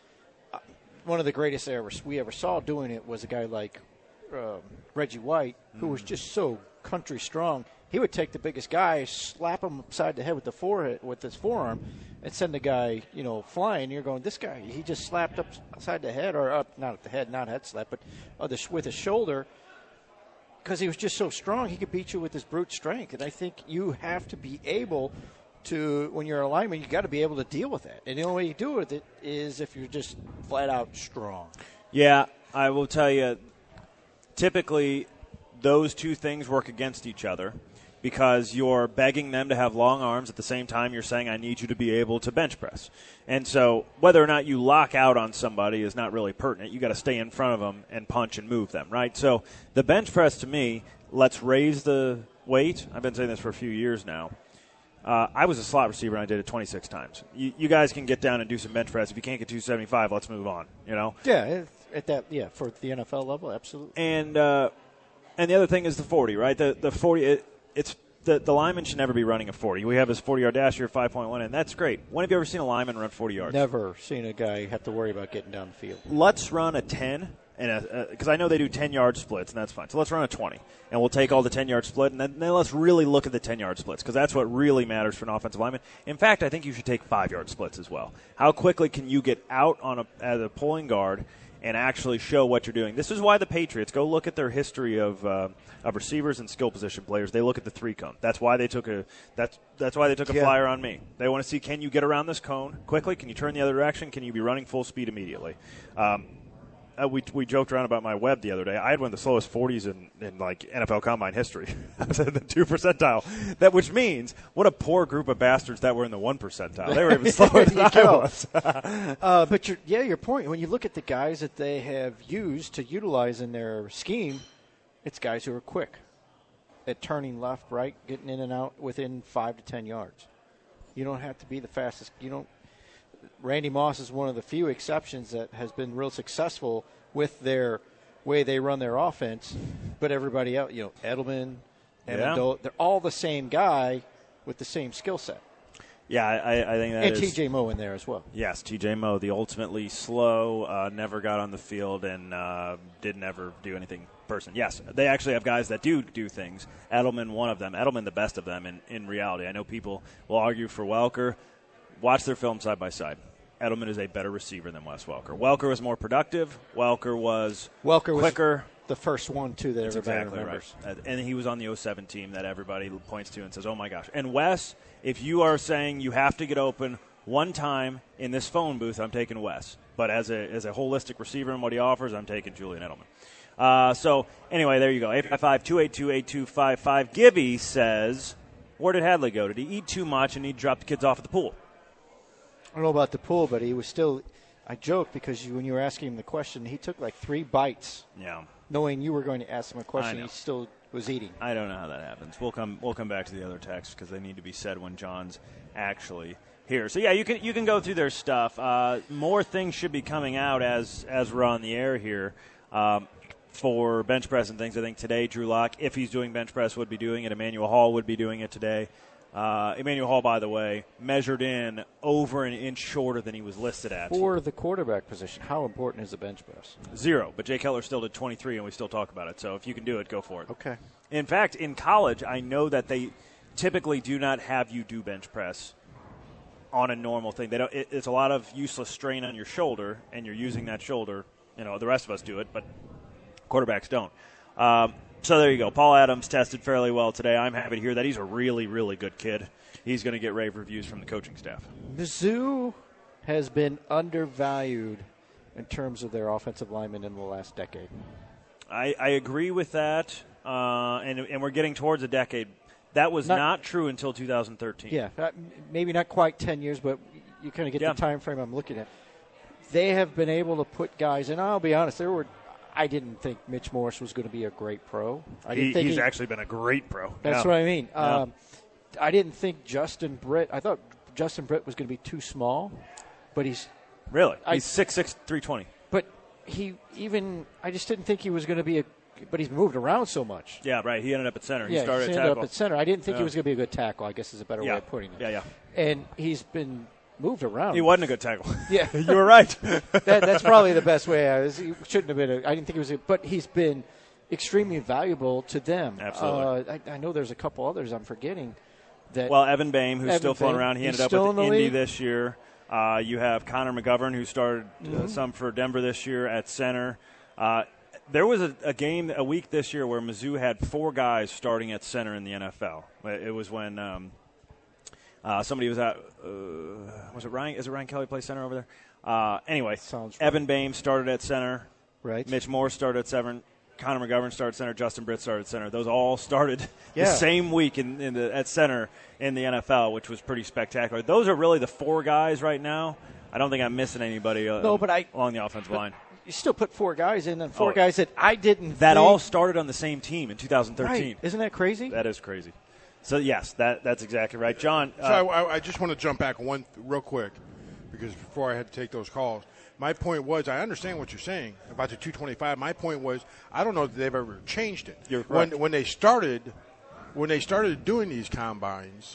one of the greatest we ever saw doing it was a guy like Reggie White, who was just so country strong. He would take the biggest guy, slap him upside the head with his forearm, and send the guy, flying. You're going, this guy, he just slapped upside the head, or up, not at the head, not head slap, but with his shoulder, because he was just so strong, he could beat you with his brute strength. And I think you have to be able to, when you're a lineman, you got to be able to deal with that. And the only way you do with it is if you're just flat out strong. Yeah, I will tell you, typically those two things work against each other, because you're begging them to have long arms at the same time you're saying, I need you to be able to bench press. And so whether or not you lock out on somebody is not really pertinent. You got to stay in front of them and punch and move them, right? So the bench press, to me, let's raise the weight. I've been saying this for a few years now. I was a slot receiver, and I did it 26 times. You guys can get down and do some bench press. If you can't get 275, let's move on, Yeah, for the NFL level, absolutely. And the other thing is the 40, right? The 40 it's the lineman should never be running a 40. We have his 40-yard dash here, 5.1, and that's great. When have you ever seen a lineman run 40 yards? Never seen a guy have to worry about getting down the field. Let's run a 10, because I know they do 10-yard splits, and that's fine. So let's run a 20, and we'll take all the 10-yard split, and then let's really look at the 10-yard splits, because that's what really matters for an offensive lineman. In fact, I think you should take 5-yard splits as well. How quickly can you get out as a pulling guard and actually show what you're doing? This is why the Patriots, go look at their history of receivers and skill position players. They look at the 3-cone. That's why they took a flyer on me. They want to see, can you get around this cone quickly? Can you turn the other direction? Can you be running full speed immediately? We joked around about my web the other day. I had one of the slowest 40s in like NFL Combine history. I was in the 2 percentile. Which means what a poor group of bastards that were in the 1 percentile. They were even slower than I was. But your point, when you look at the guys that they have used to utilize in their scheme, it's guys who are quick at turning left, right, getting in and out within 5 to 10 yards. You don't have to be the fastest. Randy Moss is one of the few exceptions that has been real successful with their way they run their offense. But everybody else, Edelman, Amendola, they're all the same guy with the same skill set. Yeah, I think that is. And T.J. Moe in there as well. Yes, T.J. Moe, the ultimately slow, never got on the field and didn't ever do anything person. Yes, they actually have guys that do things. Edelman, one of them. Edelman, the best of them in reality. I know people will argue for Welker. Watch their film side by side. Edelman is a better receiver than Wes Welker. Welker was more productive. Welker was quicker. The first one, too, that everybody remembers. Right. And he was on the 07 team that everybody points to and says, oh, my gosh. And Wes, if you are saying you have to get open one time in this phone booth, I'm taking Wes. But as a holistic receiver and what he offers, I'm taking Julian Edelman. So, anyway, there you go. 855-282-8255. Gibby says, where did Hadley go? Did he eat too much and he dropped the kids off at the pool? I don't know about the pool, but he was still – I joked because when you were asking him the question, he took like 3 bites. Yeah. Knowing you were going to ask him a question, I know. he still was eating. I don't know how that happens. We'll come back to the other texts because they need to be said when John's actually here. So, yeah, you can go through their stuff. More things should be coming out as we're on the air here. For bench press and things, I think today Drew Lock, if he's doing bench press, would be doing it. Emmanuel Hall would be doing it today. Emmanuel Hall, by the way, measured in over an inch shorter than he was listed at. For the quarterback position, how important is the bench press? 0, but Jay Kettler still did 23, and we still talk about it. So if you can do it, go for it. Okay. In fact, in college, I know that they typically do not have you do bench press on a normal thing. They don't. It's a lot of useless strain on your shoulder, and you're using that shoulder. The rest of us do it, but quarterbacks don't. So there you go. Paul Adams tested fairly well today. I'm happy to hear that. He's a really, really good kid. He's going to get rave reviews from the coaching staff. Mizzou has been undervalued in terms of their offensive linemen in the last decade. I agree with that, and we're getting towards a decade. That was not true until 2013. Yeah, maybe not quite 10 years, but you kind of get the time frame I'm looking at. They have been able to put guys, and I'll be honest, I didn't think Mitch Morse was going to be a great pro. He's actually been a great pro. That's what I mean. Yeah. I didn't think Justin Britt. I thought Justin Britt was going to be too small, but he's really he's 6'6", 320. But I just didn't think he was going to be but he's moved around so much. Yeah, right. He ended up at center. He started ended tackle. up at center. I didn't think he was going to be a good tackle, I guess is a better way of putting it. Yeah. And he's been moved around. He wasn't a good tackle. Yeah. You were right. That's probably the best way. He shouldn't have been. I didn't think he was. But he's been extremely valuable to them. Absolutely. I know there's a couple others I'm forgetting. Evan Boehm, who's still floating around. He ended up with the Indy league this year. You have Connor McGovern, who started some for Denver this year at center. There was a week this year where Mizzou had 4 guys starting at center in the NFL. It was when somebody was at was it Ryan? Is it Ryan Kelly plays center over there? Anyway, Evan Boehm started at center. Right. Mitch Moore started at 7. Connor McGovern started center. Justin Britt started center. Those all started the same week at center in the NFL, which was pretty spectacular. Those are really the 4 guys right now. I don't think I'm missing anybody along the offensive line. You still put 4 guys in, and 4 guys that I didn't. That all started on the same team in 2013. Right. Isn't that crazy? That is crazy. So yes, that's exactly right, John. So I just want to jump back real quick because before I had to take those calls. My point was, I understand what you're saying about the 225. My point was, I don't know that they've ever changed it. You're correct. When they started doing these combines,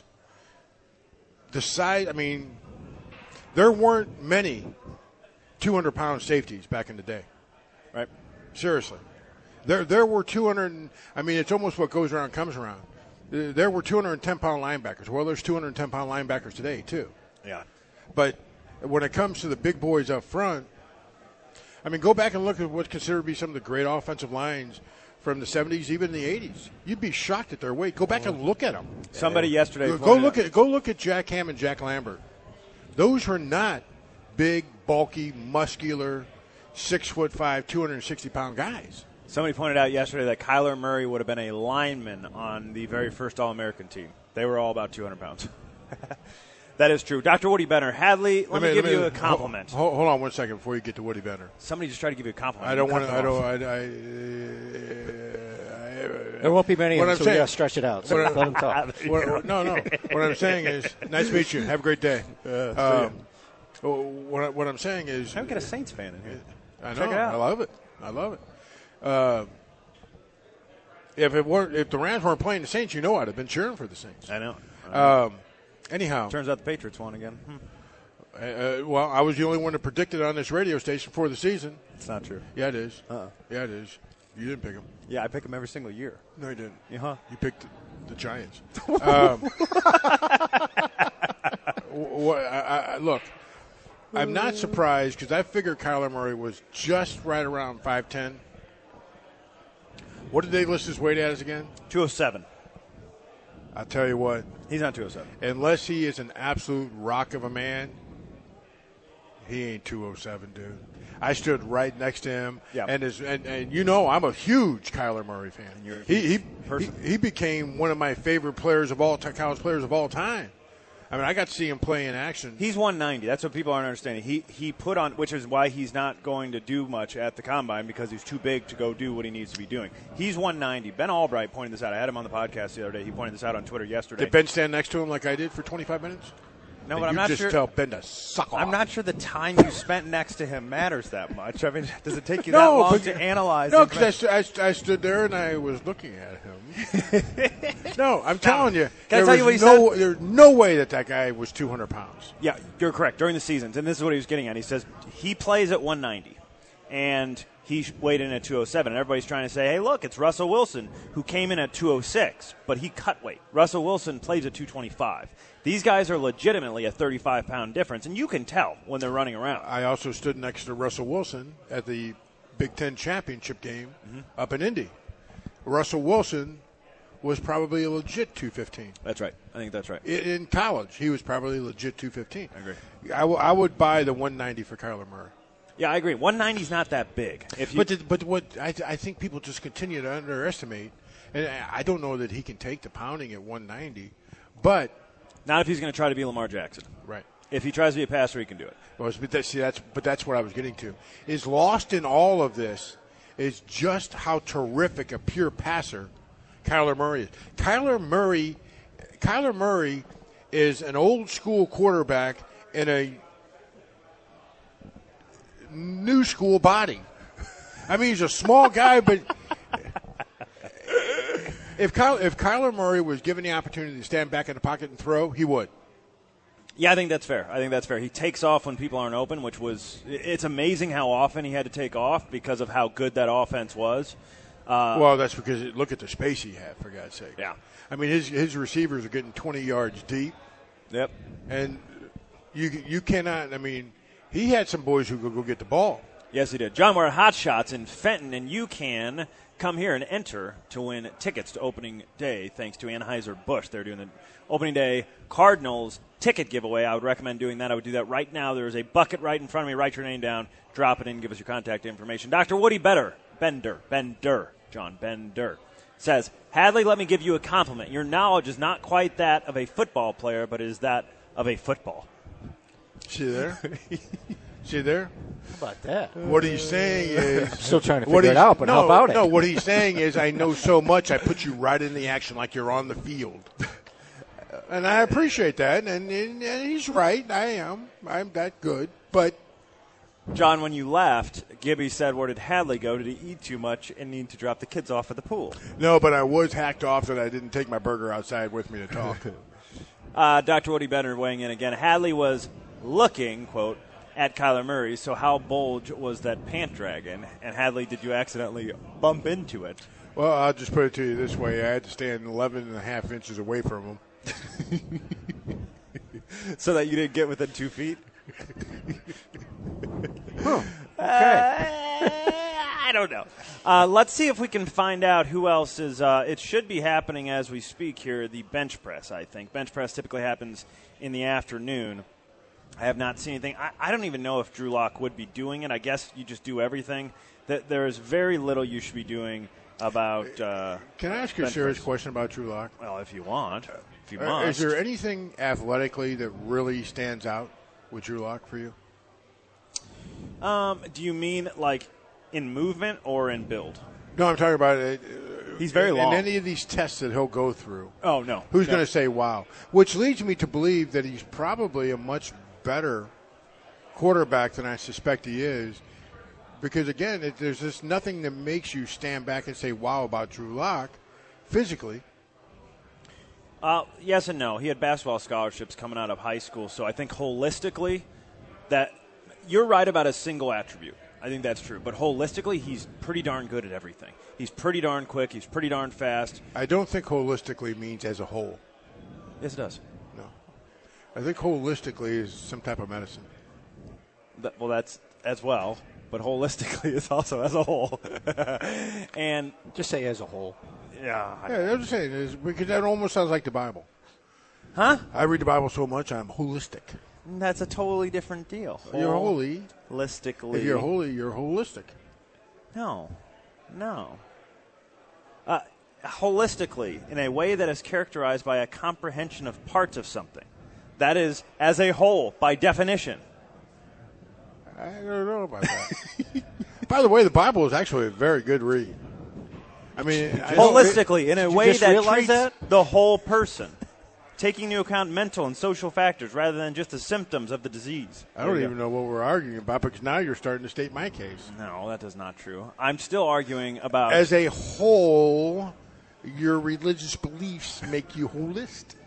the size. I mean, there weren't many 200-pound safeties back in the day, right? Seriously, there were 200. I mean, it's almost what goes around comes around. There were 210-pound linebackers. Well, there's 210-pound linebackers today too. Yeah, but when it comes to the big boys up front, I mean, go back and look at what's considered to be some of the great offensive lines from the 70s, even the 80s. You'd be shocked at their weight. Go back and look at them. Somebody yesterday. Go look at Jack Ham and Jack Lambert. Those were not big, bulky, muscular, 6'5", 260-pound guys. Somebody pointed out yesterday that Kyler Murray would have been a lineman on the very first All-American team. They were all about 200 pounds. That is true. Dr. Woody Benner. Hadley, let me give you a compliment. Hold on one second before you get to Woody Benner. Somebody just tried to give you a compliment. I don't want to. There won't be many of them, so we got to stretch it out. So let them talk. No. What I'm saying is, nice to meet you. Have a great day. What I'm saying is, I haven't got a Saints fan in here. I know. Check it out. I love it. If the Rams weren't playing the Saints, I'd have been cheering for the Saints. I know. Anyhow, turns out the Patriots won again. Well, I was the only one that predicted on this radio station for the season. It's not true. Yeah, it is. Yeah, it is. You didn't pick them. Yeah, I pick them every single year. No, you didn't. Uh-huh. You picked the Giants. Look, I'm not surprised because I figured Kyler Murray was just right around 5'10". What did they list his weight as again? 207. I'll tell you what. He's not 207. Unless he is an absolute rock of a man, He ain't 207, dude. I stood right next to him, Yeah. and you know I'm a huge Kyler Murray fan. He became one of my favorite players of all college players of all time. I mean, I got to see him play in action. He's 190. That's what people aren't understanding. He put on, which is why he's not going to do much at the combine because he's too big to go do what he needs to be doing. He's 190. Ben Albright pointed this out. I had him on the podcast the other day. He pointed this out on Twitter yesterday. Did Ben stand next to him like I did for 25 minutes? No, and but I'm not just sure. Tell Ben to suck off. I'm not sure the time you spent next to him matters that much. I mean, does it take you that long to analyze? No, because I stood there and I was looking at him. No, I'm telling you. Can I tell you what he said? There's no way that guy was 200 pounds. Yeah, you're correct. During the seasons, and this is what he was getting at. He says he plays at 190, and he weighed in at 207. And everybody's trying to say, hey, look, it's Russell Wilson, who came in at 206, but he cut weight. Russell Wilson plays at 225. These guys are legitimately a 35-pound difference, and you can tell when they're running around. I also stood next to Russell Wilson at the Big Ten championship game up in Indy. Russell Wilson was probably a legit 215. That's right. I think that's right. In college, he was probably legit 215. I agree. I would buy the 190 for Kyler Murray. Yeah, I agree. 190 is not that big. But what I think people just continue to underestimate, and I don't know that he can take the pounding at 190, but not if he's going to try to be Lamar Jackson. Right. If he tries to be a passer, he can do it. Well, that's what I was getting to. Is lost in all of this is just how terrific a pure passer Kyler Murray is. Kyler Murray is an old school quarterback in a new school body. I mean, he's a small guy, but if Kyler Murray was given the opportunity to stand back in the pocket and throw, he would. Yeah, I think that's fair. He takes off when people aren't open, it's amazing how often he had to take off because of how good that offense was. Well, that's because look at the space he had, for God's sake. Yeah. I mean, his receivers are getting 20 yards deep. Yep. And you cannot, I mean, he had some boys who could go get the ball. Yes, he did. John, we're at Hot Shots in Fenton, and you can come here and enter to win tickets to opening day thanks to Anheuser-Busch. They're doing the opening day Cardinals ticket giveaway. I would recommend doing that. I would do that right now. There's a bucket right in front of me. Write your name down, drop it in, give us your contact information. Dr. Woody Bender, John Bender, says, Hadley, let me give you a compliment. Your knowledge is not quite that of a football player, but is that of a football. See there? See there? How about that? What he's saying is... I'm still trying to figure it out, but how about it? No, what he's saying is I know so much I put you right in the action like you're on the field. And I appreciate that, and he's right. I am. I'm that good. But, John, when you left, Gibby said, where did Hadley go? Did he eat too much and need to drop the kids off at the pool? No, but I was hacked off that I didn't take my burger outside with me to talk. Dr. Woody Bender weighing in again. Hadley was looking, quote, at Kyler Murray, so how bulge was that pant dragging? And Hadley, did you accidentally bump into it? Well, I'll just put it to you this way. I had to stand 11 and a half inches away from him. So that you didn't get within 2 feet? Huh. Okay. I don't know. Let's see if we can find out who else is. It should be happening as we speak here, the bench press, I think. Bench press typically happens in the afternoon. I have not seen anything. I don't even know if Drew Lock would be doing it. I guess you just do everything. There is very little you should be doing about Can I ask you a serious question about Drew Lock? Well, if you want. If you must. Is there anything athletically that really stands out with Drew Lock for you? Do you mean like in movement or in build? No, I'm talking about it. He's very long. In any of these tests that he'll go through. Oh, no. Who's going to say, wow? Which leads me to believe that he's probably a much better quarterback than I suspect he is. Because, again, there's just nothing that makes you stand back and say, wow, about Drew Lock physically. Yes and no. He had basketball scholarships coming out of high school, so I think holistically that you're right about a single attribute. I think that's true. But holistically, he's pretty darn good at everything. He's pretty darn quick. He's pretty darn fast. I don't think holistically means as a whole. Yes, it does. No. I think holistically is some type of medicine. Well, that's as well. But holistically is also as a whole. And just say as a whole. Yeah, I'm just saying, because that almost sounds like the Bible. Huh? I read the Bible so much, I'm holistic. That's a totally different deal. You're holy. Holistically. If you're holy, you're holistic. No. Holistically, in a way that is characterized by a comprehension of parts of something. That is, as a whole, by definition. I don't know about that. By the way, the Bible is actually a very good read. I mean, holistically, in a way that treats that? the whole person, taking into account mental and social factors rather than just the symptoms of the disease. I don't even know what we're arguing about because now you're starting to state my case. No, that is not true. I'm still arguing about... As a whole, your religious beliefs make you holistic.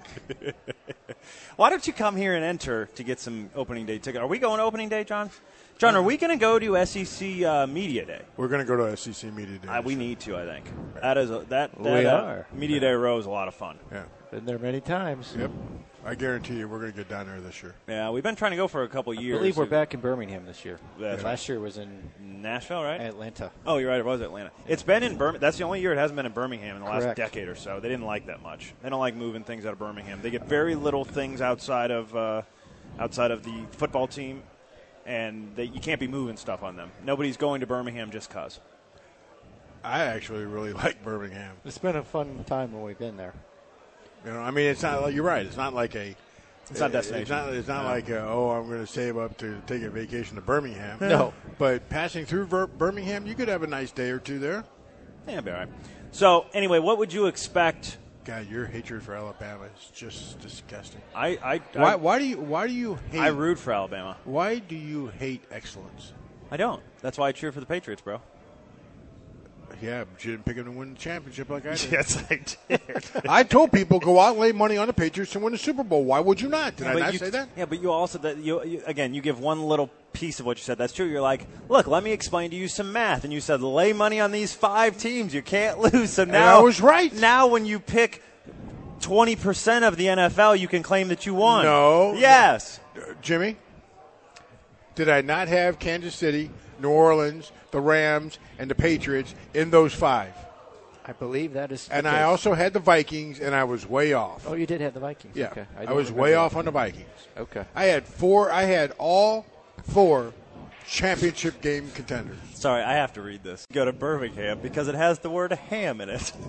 Why don't you come here and enter to get some opening day tickets? Are we going to opening day, John? John, are we going to go to SEC Media Day? We're going to go to SEC Media Day. We need to, I think. We are. Media Day Row is a lot of fun. Yeah. Been there many times. Yep. I guarantee you we're going to get down there this year. Yeah, we've been trying to go for a couple years. I believe we're back in Birmingham this year. That's right. Last year was in Nashville, right? Atlanta. Oh, you're right. It was Atlanta. It's been in Birmingham. That's the only year it hasn't been in Birmingham in the last Correct. decade or so. They didn't like that much. They don't like moving things out of Birmingham. They get very little things outside of the football team, and you can't be moving stuff on them. Nobody's going to Birmingham just because. I actually really like Birmingham. It's been a fun time when we've been there. You know, I mean, it's not like you're right. It's not like a. It's not destination. It's not like I'm going to save up to take a vacation to Birmingham. No, but passing through Birmingham, you could have a nice day or two there. Yeah, it'll be all right. So anyway, what would you expect? God, your hatred for Alabama is just disgusting. Why do you hate? I root for Alabama. Why do you hate excellence? I don't. That's why I cheer for the Patriots, bro. Yeah, but you didn't pick them to win the championship like I did. Yes, I did. I told people go out and lay money on the Patriots to win the Super Bowl. Why would you not? Did I not say that? Yeah, but you also you give one little piece of what you said. That's true. You're like, look, let me explain to you some math, and you said lay money on these 5 teams. You can't lose. So now and I was right. Now when you pick 20% of the NFL, you can claim that you won. No. Yes. Jimmy, did I not have Kansas City, New Orleans, the Rams, and the Patriots in those 5? I believe that is. And I also had the Vikings, and I was way off. Oh, you did have the Vikings. Yeah, okay. I was way off on the Vikings. Okay. I had all 4 championship game contenders. Sorry, I have to read this. Go to Birmingham because it has the word ham in it.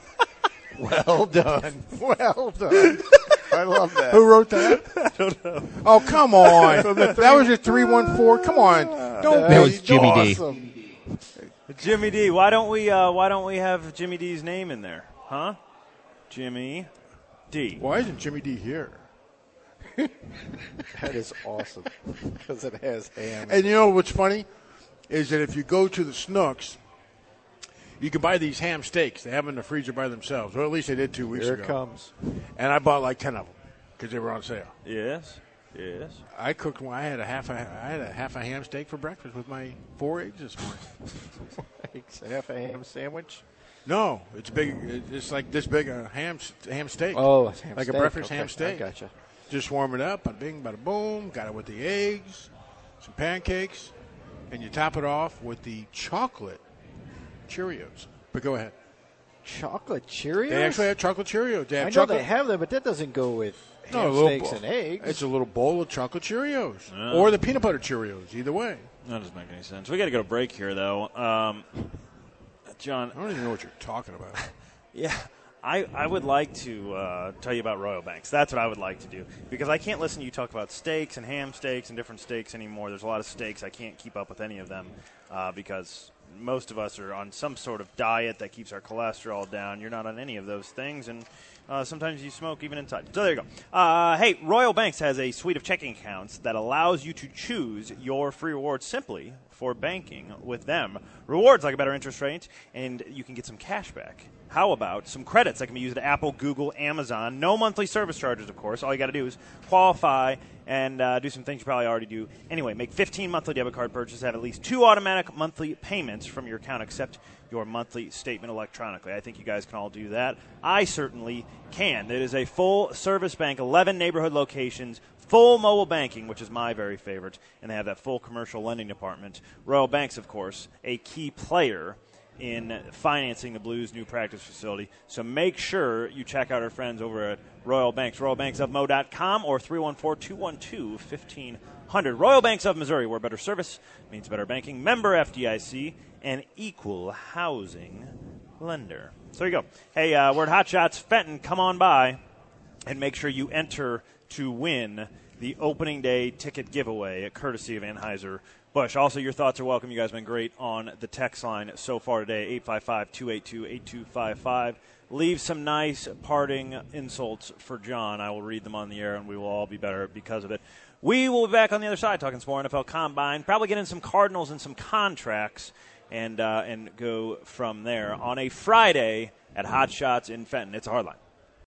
Well done. Well done. I love that. Who wrote that? I don't know. Oh, come on. That was a 314. Come on. That was Jimmy D. Awesome. Jimmy D. Why don't we have Jimmy D's name in there? Huh? Jimmy D. Why isn't Jimmy D here? That is awesome because it has ham. And you know what's funny is that if you go to the Snooks, you can buy these ham steaks. They have them in the freezer by themselves. Or at least they did 2 weeks ago. Here it comes. And I bought like 10 of them because they were on sale. Yes. I cooked one. I had a half a ham steak for breakfast with my 4 eggs this morning. Half a ham sandwich? No, it's big. It's like this big a ham steak. Oh, a ham like steak. A breakfast Okay, ham steak. I gotcha. Just warm it up, bada bing, bada boom. Got it with the eggs, some pancakes, and you top it off with the chocolate Cheerios. But go ahead. Chocolate Cheerios? They actually have chocolate Cheerios. They have I know chocolate. they have them, but that doesn't go with ham steaks and eggs. It's a little bowl of chocolate Cheerios. Or the peanut butter Cheerios, either way. That doesn't make any sense. We got to go to break here, though. John. I don't even know what you're talking about. Yeah. I would like to tell you about Royal Banks. That's what I would like to do. Because I can't listen to you talk about steaks and ham steaks and different steaks anymore. There's a lot of steaks. I can't keep up with any of them because most of us are on some sort of diet that keeps our cholesterol down. You're not on any of those things, and sometimes you smoke even inside. So there you go. Hey, Royal Banks has a suite of checking accounts that allows you to choose your free rewards simply for banking with them. Rewards like a better interest rate, and you can get some cash back. How about some credits that can be used at Apple, Google, Amazon? No monthly service charges, of course. All you got to do is qualify and do some things you probably already do. Anyway, make 15 monthly debit card purchases, have at least 2 automatic monthly payments from your account, accept your monthly statement electronically. I think you guys can all do that. I certainly can. It is a full-service bank, 11 neighborhood locations, full mobile banking, which is my very favorite, and they have that full commercial lending department. Royal Banks, of course, a key player in financing the Blues' new practice facility. So make sure you check out our friends over at Royal Banks, royalbanksofmo.com or 314-212-1500. Royal Banks of Missouri, where better service means better banking. Member FDIC, an equal housing lender. So there you go. Hey, we're at Hot Shots Fenton. Come on by and make sure you enter to win the opening day ticket giveaway, courtesy of Anheuser-Busch. Also, your thoughts are welcome. You guys have been great on the text line so far today, 855-282-8255. Leave some nice parting insults for John. I will read them on the air, and we will all be better because of it. We will be back on the other side talking some more NFL Combine, probably get in some Cardinals and some contracts, and go from there on a Friday at Hot Shots in Fenton. It's a hard line.